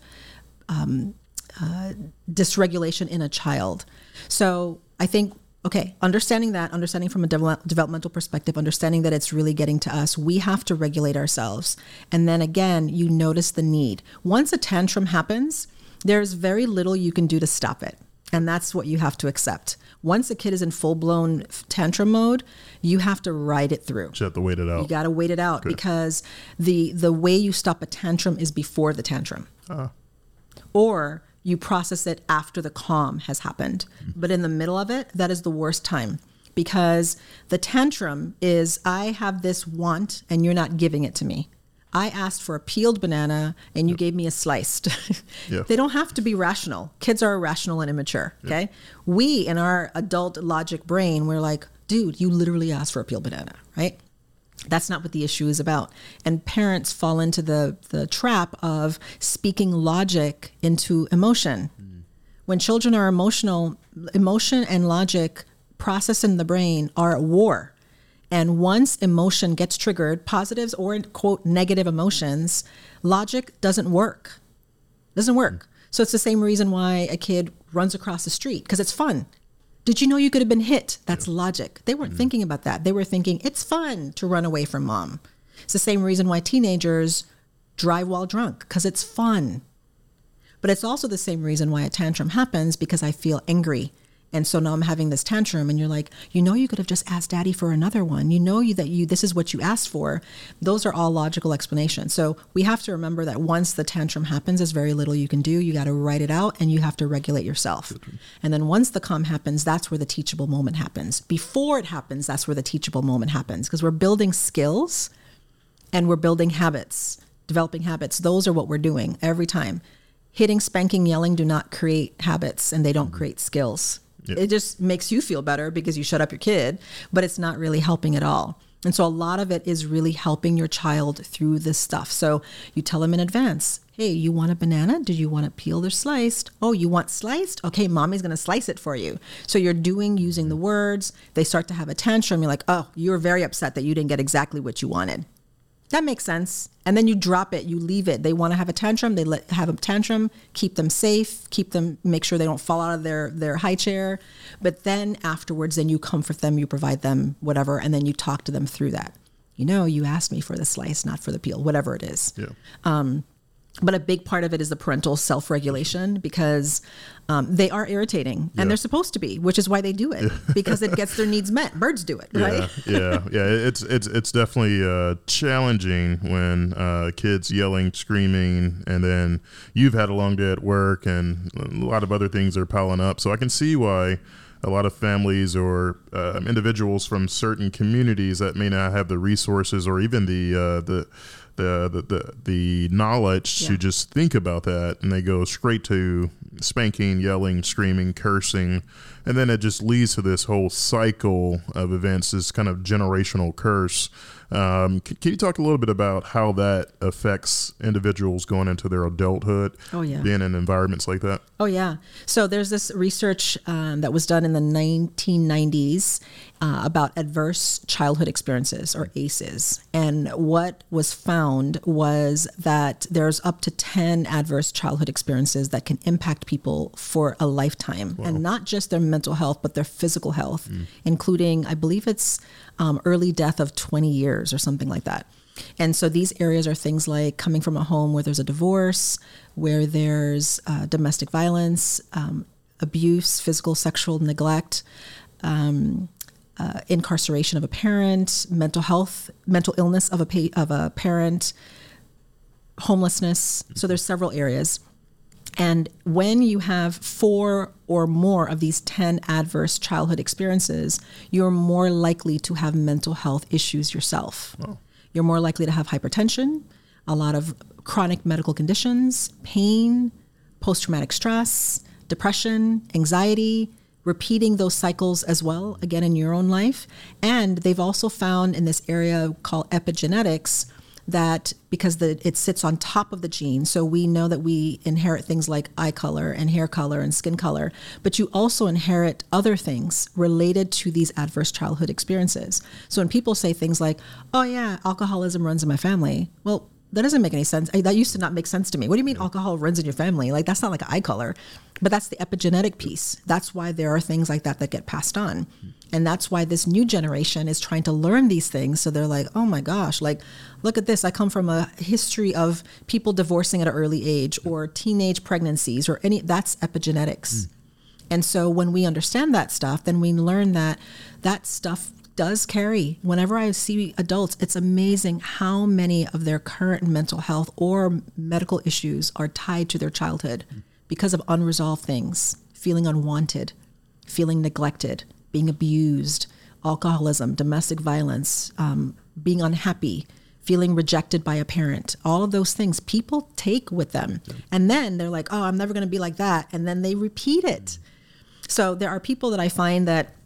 dysregulation in a child. So I think, okay, understanding from a developmental perspective, understanding that it's really getting to us, we have to regulate ourselves. And then again, you notice the need. Once a tantrum happens, there's very little you can do to stop it. And that's what you have to accept. Once a kid is in full-blown tantrum mode, you have to ride it through. You have to wait it out. You got to wait it out. Good. Because the way you stop a tantrum is before the tantrum. Or you process it after the calm has happened. But in the middle of it, that is the worst time. Because the tantrum is, I have this want and you're not giving it to me. I asked for a peeled banana and you gave me a sliced. They don't have to be rational. Kids are irrational and immature, okay? We, in our adult logic brain, we're like, dude, you literally asked for a peeled banana, right? That's not what the issue is about. And parents fall into the trap of speaking logic into emotion. When children are emotional, emotion and logic processed in the brain are at war. And once emotion gets triggered, positives or, quote, negative emotions, logic doesn't work. So it's the same reason why a kid runs across the street, because it's fun. Did you know you could have been hit? That's logic. They weren't thinking about that. They were thinking, it's fun to run away from mom. It's the same reason why teenagers drive while drunk, because it's fun. But it's also the same reason why a tantrum happens, because I feel angry. And so now I'm having this tantrum, and you're like, you could have just asked daddy for another one. This is what you asked for. Those are all logical explanations. So we have to remember that once the tantrum happens, there's very little you can do. You got to write it out and you have to regulate yourself. And then once the calm happens, that's where the teachable moment happens. Before it happens, that's where the teachable moment happens, because we're building skills and we're building habits, developing habits. Those are what we're doing every time. Hitting, spanking, yelling do not create habits, and they don't create skills. Yep. It just makes you feel better because you shut up your kid, but it's not really helping at all. And so a lot of it is really helping your child through this stuff. So you tell them in advance, hey, you want a banana? Do you want it peeled or sliced? Oh, you want sliced? Okay, mommy's going to slice it for you. So you're using the words. They start to have a tantrum. You're like, oh, you're very upset that you didn't get exactly what you wanted. That makes sense. And then you drop it, you leave it. They want to have a tantrum, have a tantrum, keep them safe, make sure they don't fall out of their high chair. But then afterwards, then you comfort them, you provide them whatever, and then you talk to them through that. You asked me for the slice, not for the peel, whatever it is. Yeah. But a big part of it is the parental self-regulation, because they are irritating, and they're supposed to be, which is why they do it, because it gets their needs met. Birds do it, right? Yeah. It's definitely challenging when kids yelling, screaming, and then you've had a long day at work, and a lot of other things are piling up. So I can see why a lot of families or individuals from certain communities that may not have the resources or even the knowledge to just think about that, and they go straight to spanking, yelling, screaming, cursing, and then it just leads to this whole cycle of events, this kind of generational curse. Can you talk a little bit about how that affects individuals going into their adulthood, being in environments like that? Oh, yeah. So there's this research that was done in the 1990s about adverse childhood experiences, or ACEs. And what was found was that there's up to 10 adverse childhood experiences that can impact people for a lifetime. Wow. And not just their mental health, but their physical health, including, I believe it's early death of 20 years or something like that. And so these areas are things like coming from a home where there's a divorce, where there's domestic violence, abuse, physical, sexual neglect, incarceration of a parent, mental illness of a parent, homelessness. So there's several areas. And when you have 4 or more of these 10 adverse childhood experiences, you're more likely to have mental health issues yourself. Oh. You're more likely to have hypertension, a lot of chronic medical conditions, pain, post-traumatic stress, depression, anxiety, repeating those cycles as well, again, in your own life. And they've also found in this area called epigenetics that because it sits on top of the gene, so we know that we inherit things like eye color and hair color and skin color, but you also inherit other things related to these adverse childhood experiences. So when people say things like, oh yeah, alcoholism runs in my family, well, that doesn't make any sense. That used to not make sense to me. What do you mean alcohol runs in your family? Like, that's not like eye color, but that's the epigenetic piece. That's why there are things like that get passed on. And that's why this new generation is trying to learn these things. So they're like, oh my gosh, like, look at this. I come from a history of people divorcing at an early age, or teenage pregnancies, or that's epigenetics. And so when we understand that stuff, then we learn that stuff does carry. Whenever I see adults, it's amazing how many of their current mental health or medical issues are tied to their childhood because of unresolved things, feeling unwanted, feeling neglected, being abused, alcoholism, domestic violence, being unhappy, feeling rejected by a parent. All of those things people take with them. And then they're like, oh, I'm never going to be like that. And then they repeat it. So there are people that I find that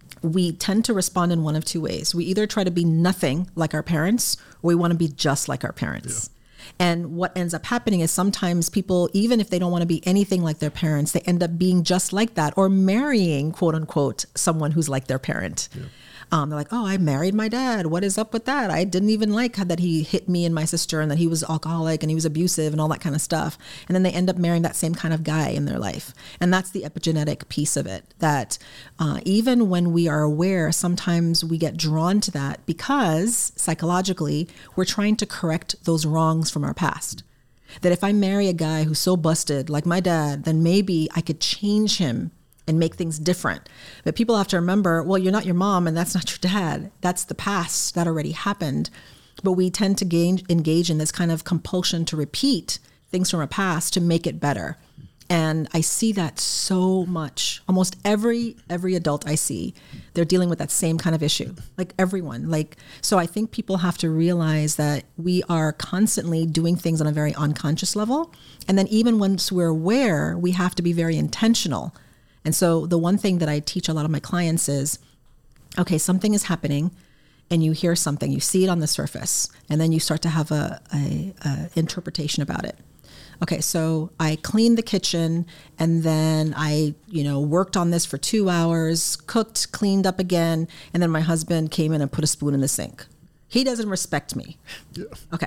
we tend to respond in one of two ways. We either try to be nothing like our parents, or we want to be just like our parents. Yeah. And what ends up happening is sometimes people, even if they don't want to be anything like their parents, they end up being just like that, or marrying, quote unquote, someone who's like their parent. Yeah. They're like, oh, I married my dad. What is up with that? I didn't even like that he hit me and my sister, and that he was alcoholic and he was abusive and all that kind of stuff. And then they end up marrying that same kind of guy in their life. And that's the epigenetic piece of it, that even when we are aware, sometimes we get drawn to that because psychologically we're trying to correct those wrongs from our past. That if I marry a guy who's so busted like my dad, then maybe I could change him and make things different. But people have to remember, well, you're not your mom and that's not your dad. That's the past. That already happened. But we tend to engage in this kind of compulsion to repeat things from our past to make it better. And I see that so much. Almost every adult I see, they're dealing with that same kind of issue. Like everyone. So I think people have to realize that we are constantly doing things on a very unconscious level. And then even once we're aware, we have to be very intentional. And so the one thing that I teach a lot of my clients is, okay, something is happening and you hear something, you see it on the surface, and then you start to have a interpretation about it. Okay, so I cleaned the kitchen and then I, worked on this for 2 hours, cooked, cleaned up again, and then my husband came in and put a spoon in the sink. He doesn't respect me. Yeah. Okay.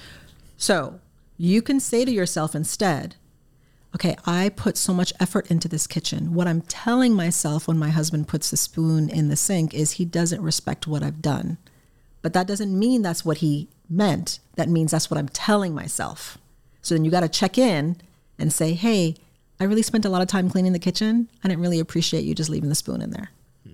So you can say to yourself instead, okay, I put so much effort into this kitchen. What I'm telling myself when my husband puts the spoon in the sink is he doesn't respect what I've done. But that doesn't mean that's what he meant. That means that's what I'm telling myself. So then you got to check in and say, hey, I really spent a lot of time cleaning the kitchen. I didn't really appreciate you just leaving the spoon in there.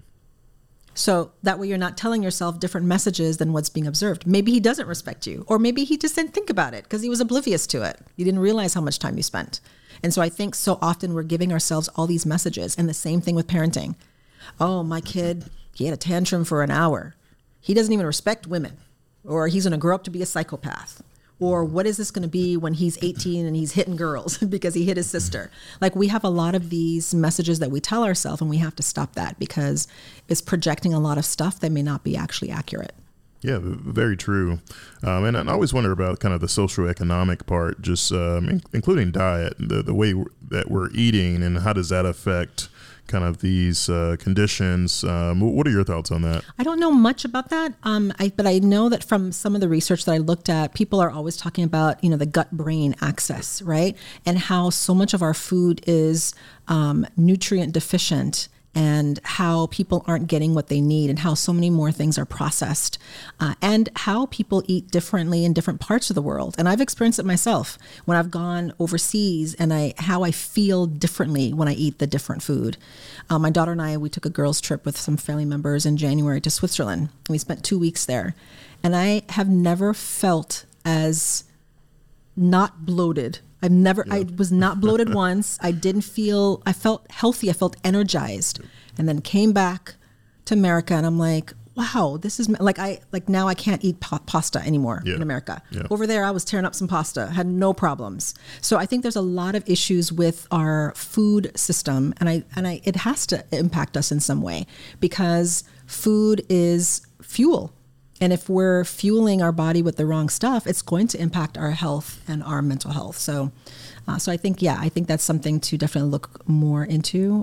So that way you're not telling yourself different messages than what's being observed. Maybe he doesn't respect you, or maybe he just didn't think about it because he was oblivious to it. You didn't realize how much time you spent. And so I think so often we're giving ourselves all these messages, and the same thing with parenting. Oh, my kid, he had a tantrum for an hour. He doesn't even respect women, or he's going to grow up to be a psychopath. Or what is this going to be when he's 18 and he's hitting girls because he hit his sister? Like, we have a lot of these messages that we tell ourselves, and we have to stop that because it's projecting a lot of stuff that may not be actually accurate. Yeah, very true. And I always wonder about kind of the socioeconomic part, just including diet, the way that we're eating, and how does that affect kind of these conditions. What are your thoughts on that? I don't know much about that, but I know that from some of the research that I looked at, people are always talking about, the gut-brain axis, right? And how so much of our food is nutrient deficient, and how people aren't getting what they need, and how so many more things are processed, and how people eat differently in different parts of the world. And I've experienced it myself when I've gone overseas, and how I feel differently when I eat the different food. My daughter and we took a girls' trip with some family members in January to Switzerland. We spent 2 weeks there, and I have never felt as not bloated. I was not bloated once. I felt healthy. I felt energized, and then came back to America, and I'm like, wow, this is now I can't eat pasta anymore in America. Yeah. Over there, I was tearing up some pasta, had no problems. So I think there's a lot of issues with our food system, and it has to impact us in some way, because food is fuel. And if we're fueling our body with the wrong stuff, it's going to impact our health and our mental health. So I think that's something to definitely look more into.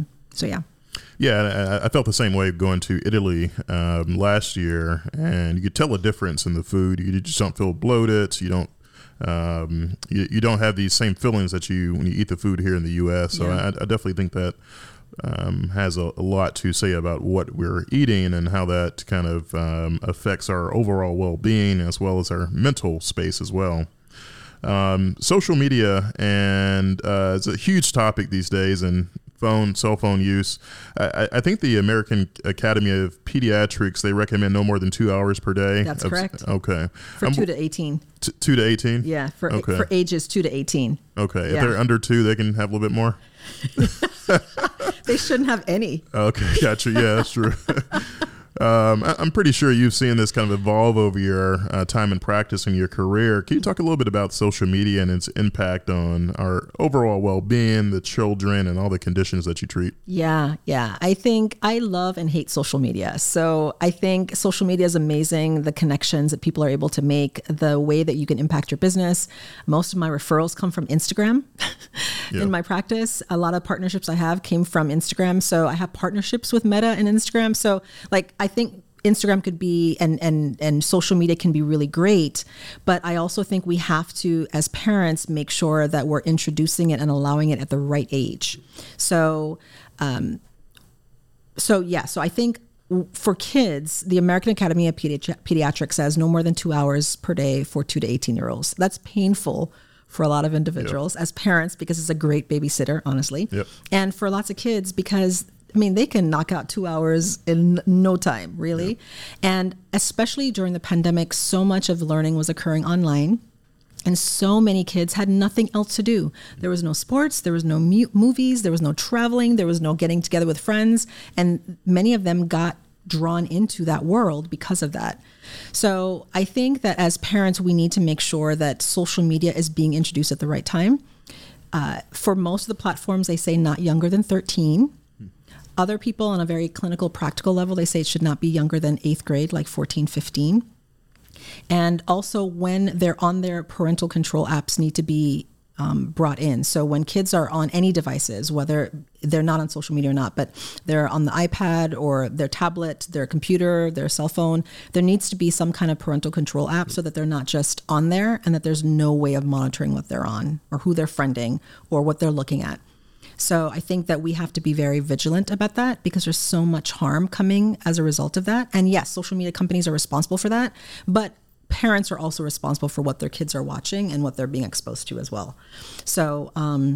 Yeah, I felt the same way going to Italy last year, and you could tell a difference in the food. You just don't feel bloated. You don't have these same feelings that when you eat the food here in the U.S. So I definitely think that has a lot to say about what we're eating and how that kind of affects our overall well-being, as well as our mental space as well. Social media, and it's a huge topic these days, and cell phone use. I think the American Academy of Pediatrics, they recommend no more than 2 hours per day. That's correct. Okay. For 2 to 18. 2 to 18? Yeah, for ages 2 to 18. Okay. Yeah. If they're under 2, they can have a little bit more? They shouldn't have any. Okay, gotcha. Yeah, that's true. I'm pretty sure you've seen this kind of evolve over your time in practice and your career. Can you talk a little bit about social media and its impact on our overall well-being, the children, and all the conditions that you treat? Yeah. I think I love and hate social media. So I think social media is amazing, the connections that people are able to make, the way that you can impact your business. Most of my referrals come from Instagram. In my practice. A lot of partnerships I have came from Instagram. So I have partnerships with Meta and Instagram. So I think Instagram could be and social media can be really great, but I also think we have to, as parents, make sure that we're introducing it and allowing it at the right age. So I think for kids, the American Academy of Pediatrics says no more than 2 hours per day for 2 to 18-year-olds. That's painful for a lot of individuals as parents, because it's a great babysitter, honestly. And for lots of kids, because they can knock out 2 hours in no time, really. And especially during the pandemic, so much of learning was occurring online. And so many kids had nothing else to do. There was no sports, there was no movies, there was no traveling, there was no getting together with friends. And many of them got drawn into that world because of that. So I think that as parents, we need to make sure that social media is being introduced at the right time. For most of the platforms, they say not younger than 13. Other people on a very clinical, practical level, they say it should not be younger than 8th grade, like 14, 15. And also when they're on their parental control apps need to be brought in. So when kids are on any devices, whether they're not on social media or not, but they're on the iPad or their tablet, their computer, their cell phone, there needs to be some kind of parental control app so that they're not just on there and that there's no way of monitoring what they're on or who they're friending or what they're looking at. So I think that we have to be very vigilant about that, because there's so much harm coming as a result of that. And yes, social media companies are responsible for that, but parents are also responsible for what their kids are watching and what they're being exposed to as well. So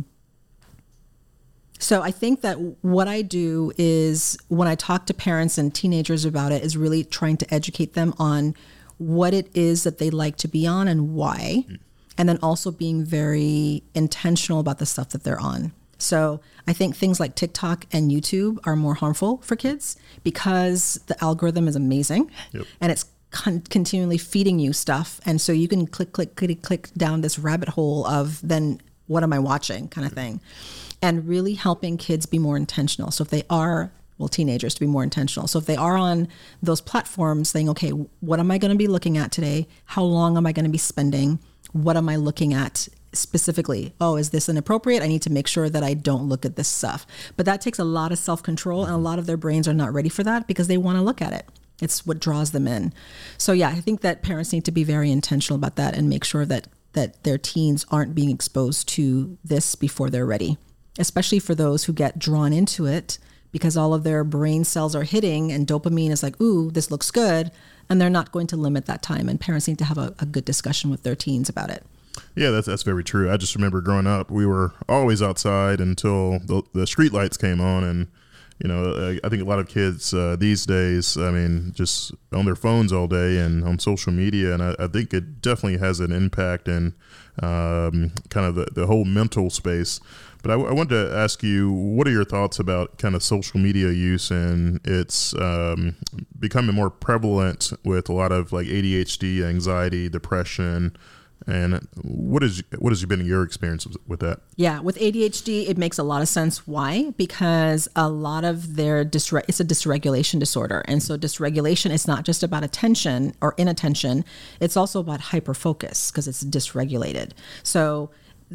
I think that what I do is, when I talk to parents and teenagers about it, is really trying to educate them on what it is that they like to be on and why. And then also being very intentional about the stuff that they're on. So I think things like TikTok and YouTube are more harmful for kids because the algorithm is amazing and it's continually feeding you stuff. And so you can click down this rabbit hole of then what am I watching kind of thing, and really helping kids be more intentional. So if they are, teenagers to be more intentional. So if they are on those platforms saying, okay, what am I going to be looking at today? How long am I going to be spending? What am I looking at specifically? Oh, is this inappropriate? I need to make sure that I don't look at this stuff. But that takes a lot of self-control, and a lot of their brains are not ready for that because they want to look at it. It's what draws them in. So yeah, I think that parents need to be very intentional about that and make sure that their teens aren't being exposed to this before they're ready, especially for those who get drawn into it because all of their brain cells are hitting and dopamine is like, ooh, this looks good. And they're not going to limit that time. And parents need to have a good discussion with their teens about it. Yeah, that's very true. I just remember growing up, we were always outside until the street lights came on. And, I think a lot of kids these days, just on their phones all day and on social media. And I think it definitely has an impact in kind of the whole mental space. But I wanted to ask you, what are your thoughts about kind of social media use and it's becoming more prevalent with a lot of like ADHD, anxiety, depression, and what has been your experience with that? Yeah, with ADHD, it makes a lot of sense. Why? Because a lot of their it's a dysregulation disorder. And so dysregulation is not just about attention or inattention. It's also about hyperfocus because it's dysregulated. So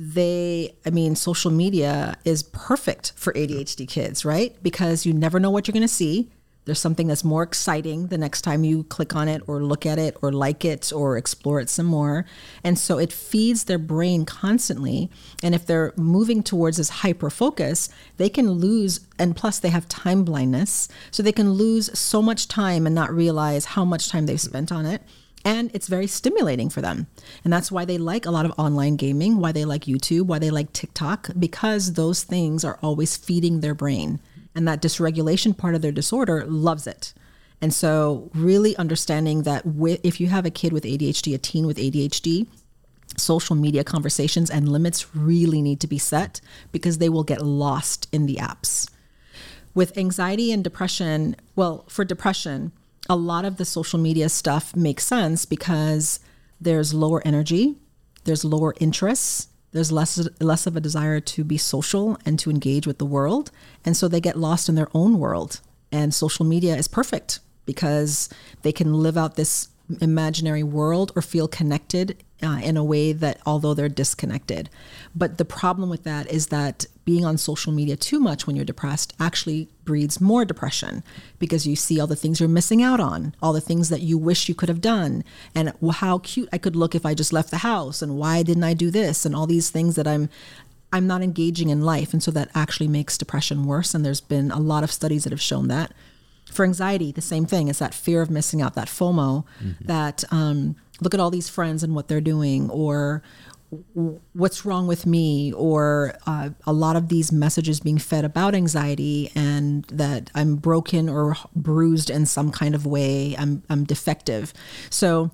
social media is perfect for ADHD kids, right? Because you never know what you're going to see. There's something that's more exciting the next time you click on it or look at it or like it or explore it some more. And so it feeds their brain constantly. And if they're moving towards this hyper focus, they can lose, and plus they have time blindness. So they can lose so much time and not realize how much time they've spent on it. And it's very stimulating for them. And that's why they like a lot of online gaming, why they like YouTube, why they like TikTok, because those things are always feeding their brain. And that dysregulation part of their disorder loves it. And so really understanding that if you have a kid with ADHD, a teen with ADHD, social media conversations and limits really need to be set because they will get lost in the apps. With anxiety and depression, for depression, a lot of the social media stuff makes sense because there's lower energy, there's lower interests, there's less of a desire to be social and to engage with the world. And so they get lost in their own world. And social media is perfect because they can live out this imaginary world or feel connected in a way that although they're disconnected. But the problem with that is that being on social media too much when you're depressed actually breeds more depression because you see all the things you're missing out on, all the things that you wish you could have done, and how cute I could look if I just left the house, and why didn't I do this, and all these things that I'm not engaging in life. And so that actually makes depression worse. And there's been a lot of studies that have shown that. For anxiety, the same thing. It's that fear of missing out, that FOMO, that look at all these friends and what they're doing, or what's wrong with me, or a lot of these messages being fed about anxiety and that I'm broken or bruised in some kind of way, I'm defective. So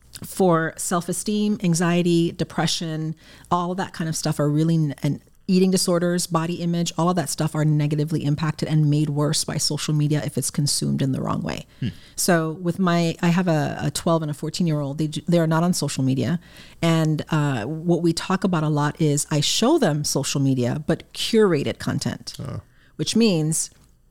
for self-esteem, anxiety, depression, all that kind of stuff are really, and eating disorders, body image, all of that stuff are negatively impacted and made worse by social media if it's consumed in the wrong way. So with I have a 12 and a 14-year-old, they are not on social media. And what we talk about a lot is I show them social media, but curated content, which means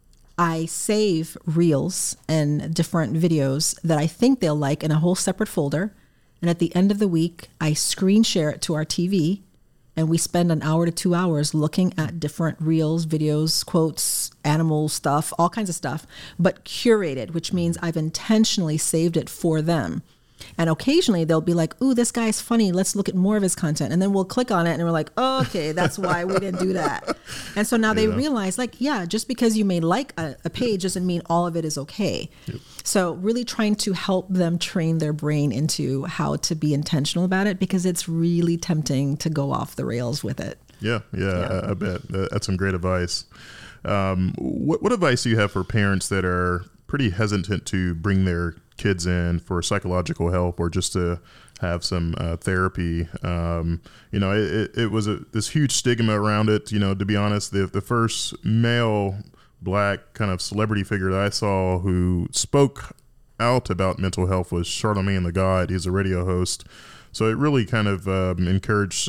I save reels and different videos that I think they'll like in a whole separate folder. And at the end of the week, I screen share it to our TV. And we spend an hour to 2 hours looking at different reels, videos, quotes, animal stuff, all kinds of stuff, but curated, which means I've intentionally saved it for them. And occasionally they'll be like, ooh, this guy's funny. Let's look at more of his content. And then we'll click on it and we're like, oh, okay, that's why we didn't do that. And so now they realize just because you may like a page doesn't mean all of it is okay. Yep. So really trying to help them train their brain into how to be intentional about it, because it's really tempting to go off the rails with it. Yeah. I bet. That's some great advice. What advice do you have for parents that are pretty hesitant to bring their kids in for psychological help or just to have some therapy. It was this huge stigma around it. To be honest, the first male Black kind of celebrity figure that I saw who spoke out about mental health was Charlamagne the God. He's a radio host. So it really kind of encouraged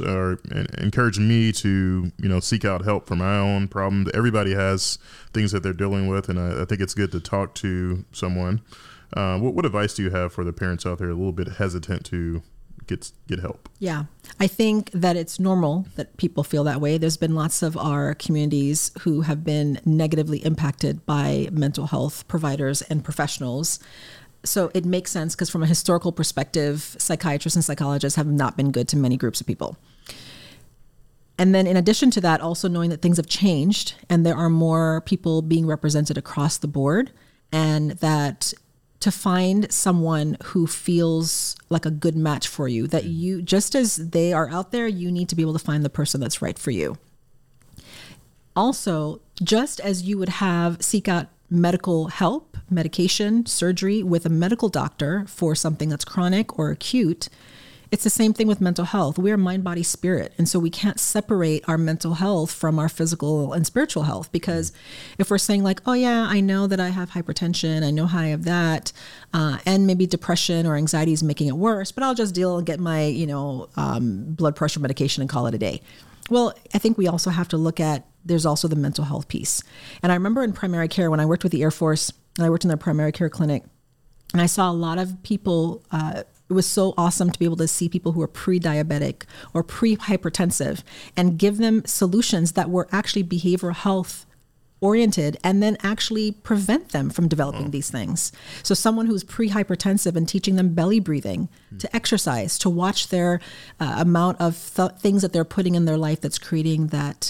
me to, seek out help for my own problem. Everybody has things that they're dealing with, and I think it's good to talk to someone. What advice do you have for the parents out there a little bit hesitant to get help? Yeah, I think that it's normal that people feel that way. There's been lots of our communities who have been negatively impacted by mental health providers and professionals. So it makes sense because from a historical perspective, psychiatrists and psychologists have not been good to many groups of people. And then in addition to that, also knowing that things have changed and there are more people being represented across the board, and that to find someone who feels like a good match for you, that you, just as they are out there, you need to be able to find the person that's right for you. Also, just as you would seek out medical help, medication, surgery with a medical doctor for something that's chronic or acute, it's the same thing with mental health. We are mind, body, spirit. And so we can't separate our mental health from our physical and spiritual health, because if we're saying like, oh yeah, I know that I have hypertension, I know how I have that, and maybe depression or anxiety is making it worse, but I'll just deal and get my, blood pressure medication and call it a day. Well, I think we also have to look at, there's also the mental health piece. And I remember in primary care, when I worked with the Air Force, and I worked in their primary care clinic, and I saw a lot of people, it was so awesome to be able to see people who are pre-diabetic or pre-hypertensive and give them solutions that were actually behavioral health oriented, and then actually prevent them from developing these things. So someone who's pre-hypertensive and teaching them belly breathing, to exercise, to watch their amount of things that they're putting in their life that's creating that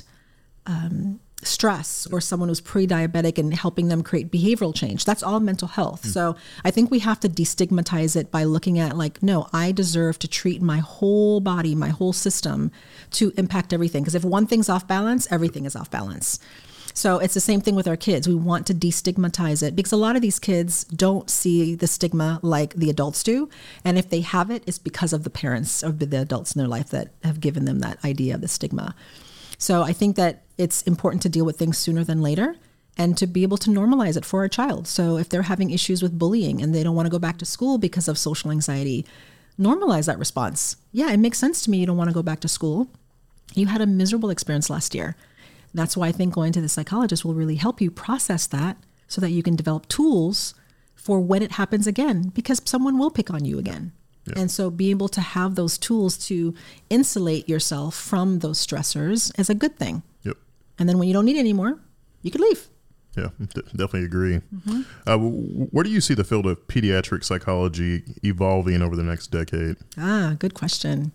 stress, or someone who's pre-diabetic and helping them create behavioral change. That's all mental health. So I think we have to destigmatize it by looking at like, no, I deserve to treat my whole body, my whole system to impact everything. Because if one thing's off balance, everything is off balance. So it's the same thing with our kids. We want to destigmatize it because a lot of these kids don't see the stigma like the adults do. And if they have it, it's because of the parents or the adults in their life that have given them that idea of the stigma. So I think that it's important to deal with things sooner than later and to be able to normalize it for our child. So if they're having issues with bullying and they don't want to go back to school because of social anxiety, normalize that response. Yeah, it makes sense to me you don't want to go back to school. You had a miserable experience last year. That's why I think going to the psychologist will really help you process that so that you can develop tools for when it happens again, because someone will pick on you again. Yeah. And so be able to have those tools to insulate yourself from those stressors is a good thing. Yep. And then when you don't need it anymore, you can leave. Yeah, definitely agree. Where do you see the field of pediatric psychology evolving over the next decade? Good question.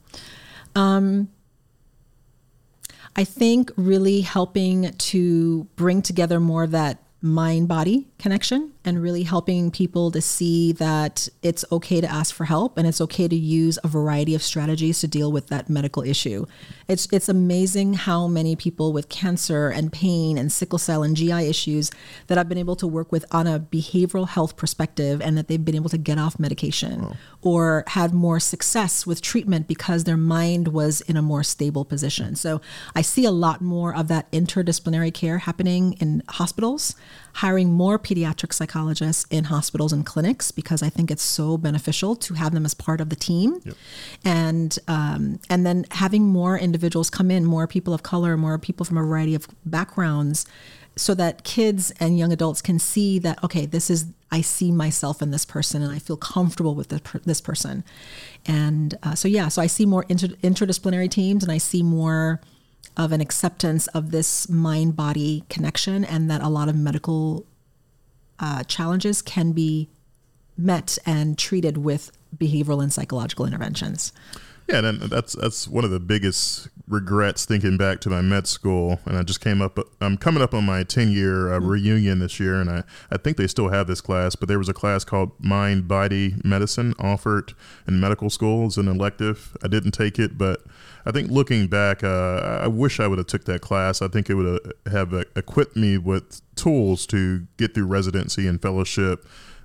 I think really helping to bring together more of that mind-body connection and really helping people to see that it's okay to ask for help and it's okay to use a variety of strategies to deal with that medical issue. It's amazing how many people with cancer and pain and sickle cell and GI issues that I've been able to work with on a behavioral health perspective, and that they've been able to get off medication or had more success with treatment because their mind was in a more stable position. So I see a lot more of that interdisciplinary care happening in hospitals, hiring more pediatric psychologists in hospitals and clinics, because I think it's so beneficial to have them as part of the team. Yep. And then having more individuals come in, more people of color, more people from a variety of backgrounds, so that kids and young adults can see that, okay, I see myself in this person and I feel comfortable with this person. And so I see more interdisciplinary teams, and I see more of an acceptance of this mind-body connection, and that a lot of medical challenges can be met and treated with behavioral and psychological interventions. Yeah, and that's one of the biggest regrets thinking back to my med school. And I'm coming up on my 10-year reunion this year, and I think they still have this class, but there was a class called Mind-Body Medicine offered in medical school as an elective. I didn't take it, but I think looking back, I wish I would have took that class. I think it would have equipped me with tools to get through residency and fellowship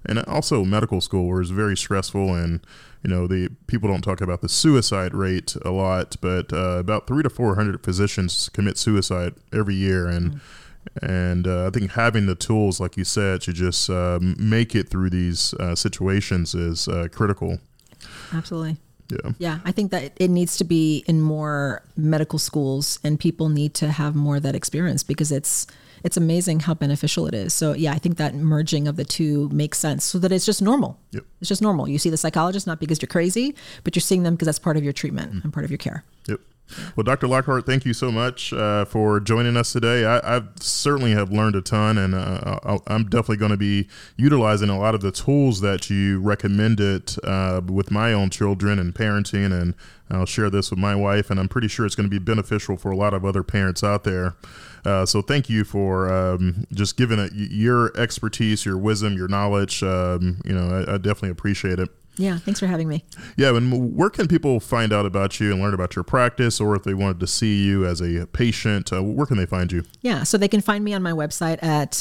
and also medical school, where it's very stressful, and the people don't talk about the suicide rate a lot, but about 300 to 400 physicians commit suicide every year, and I think having the tools, like you said, to just make it through these situations is critical. Absolutely. Yeah. Yeah. I think that it needs to be in more medical schools, and people need to have more of that experience, because it's amazing how beneficial it is. So yeah, I think that merging of the two makes sense, so that it's just normal. Yep. It's just normal. You see the psychologist, not because you're crazy, but you're seeing them because that's part of your treatment and part of your care. Yep. Well, Dr. Lockhart, thank you so much for joining us today. I certainly have learned a ton, and I'm definitely going to be utilizing a lot of the tools that you recommended with my own children and parenting, and I'll share this with my wife, and I'm pretty sure it's going to be beneficial for a lot of other parents out there. So thank you for just giving it your expertise, your wisdom, your knowledge. I definitely appreciate it. Yeah, thanks for having me. Yeah, and where can people find out about you and learn about your practice, or if they wanted to see you as a patient, where can they find you? Yeah, so they can find me on my website at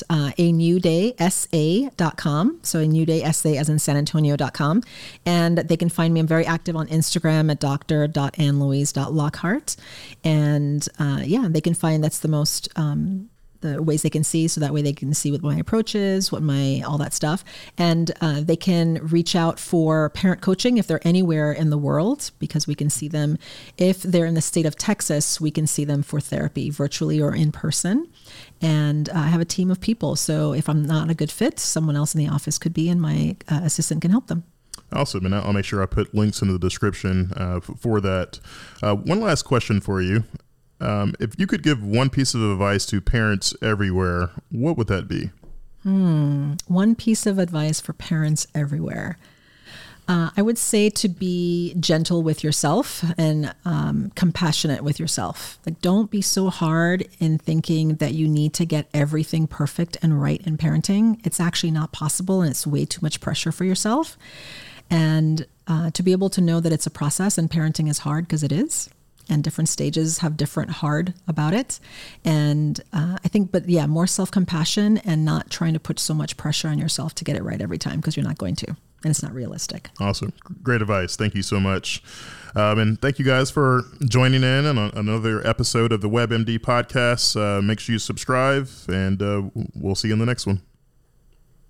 anewdaysa.com. So a New Day SA as in San Antonio.com. And they can find me, I'm very active on Instagram at dr.annlouise.lockhart. And they can find, that's the most the ways they can see, so that way they can see what my approach is, all that stuff. And they can reach out for parent coaching if they're anywhere in the world, because we can see them. If they're in the state of Texas, we can see them for therapy virtually or in person. And I have a team of people. So if I'm not a good fit, someone else in the office could be, and my assistant can help them. Awesome. And I'll make sure I put links into the description for that. One last question for you. If you could give one piece of advice to parents everywhere, what would that be? One piece of advice for parents everywhere. I would say to be gentle with yourself and compassionate with yourself. Like, don't be so hard in thinking that you need to get everything perfect and right in parenting. It's actually not possible, and it's way too much pressure for yourself. And to be able to know that it's a process, and parenting is hard, because it is. And different stages have different hard about it. And I think, more self-compassion, and not trying to put so much pressure on yourself to get it right every time, because you're not going to, and it's not realistic. Awesome. Great advice. Thank you so much. And thank you guys for joining in on another episode of the WebMD podcast. Make sure you subscribe, and we'll see you in the next one.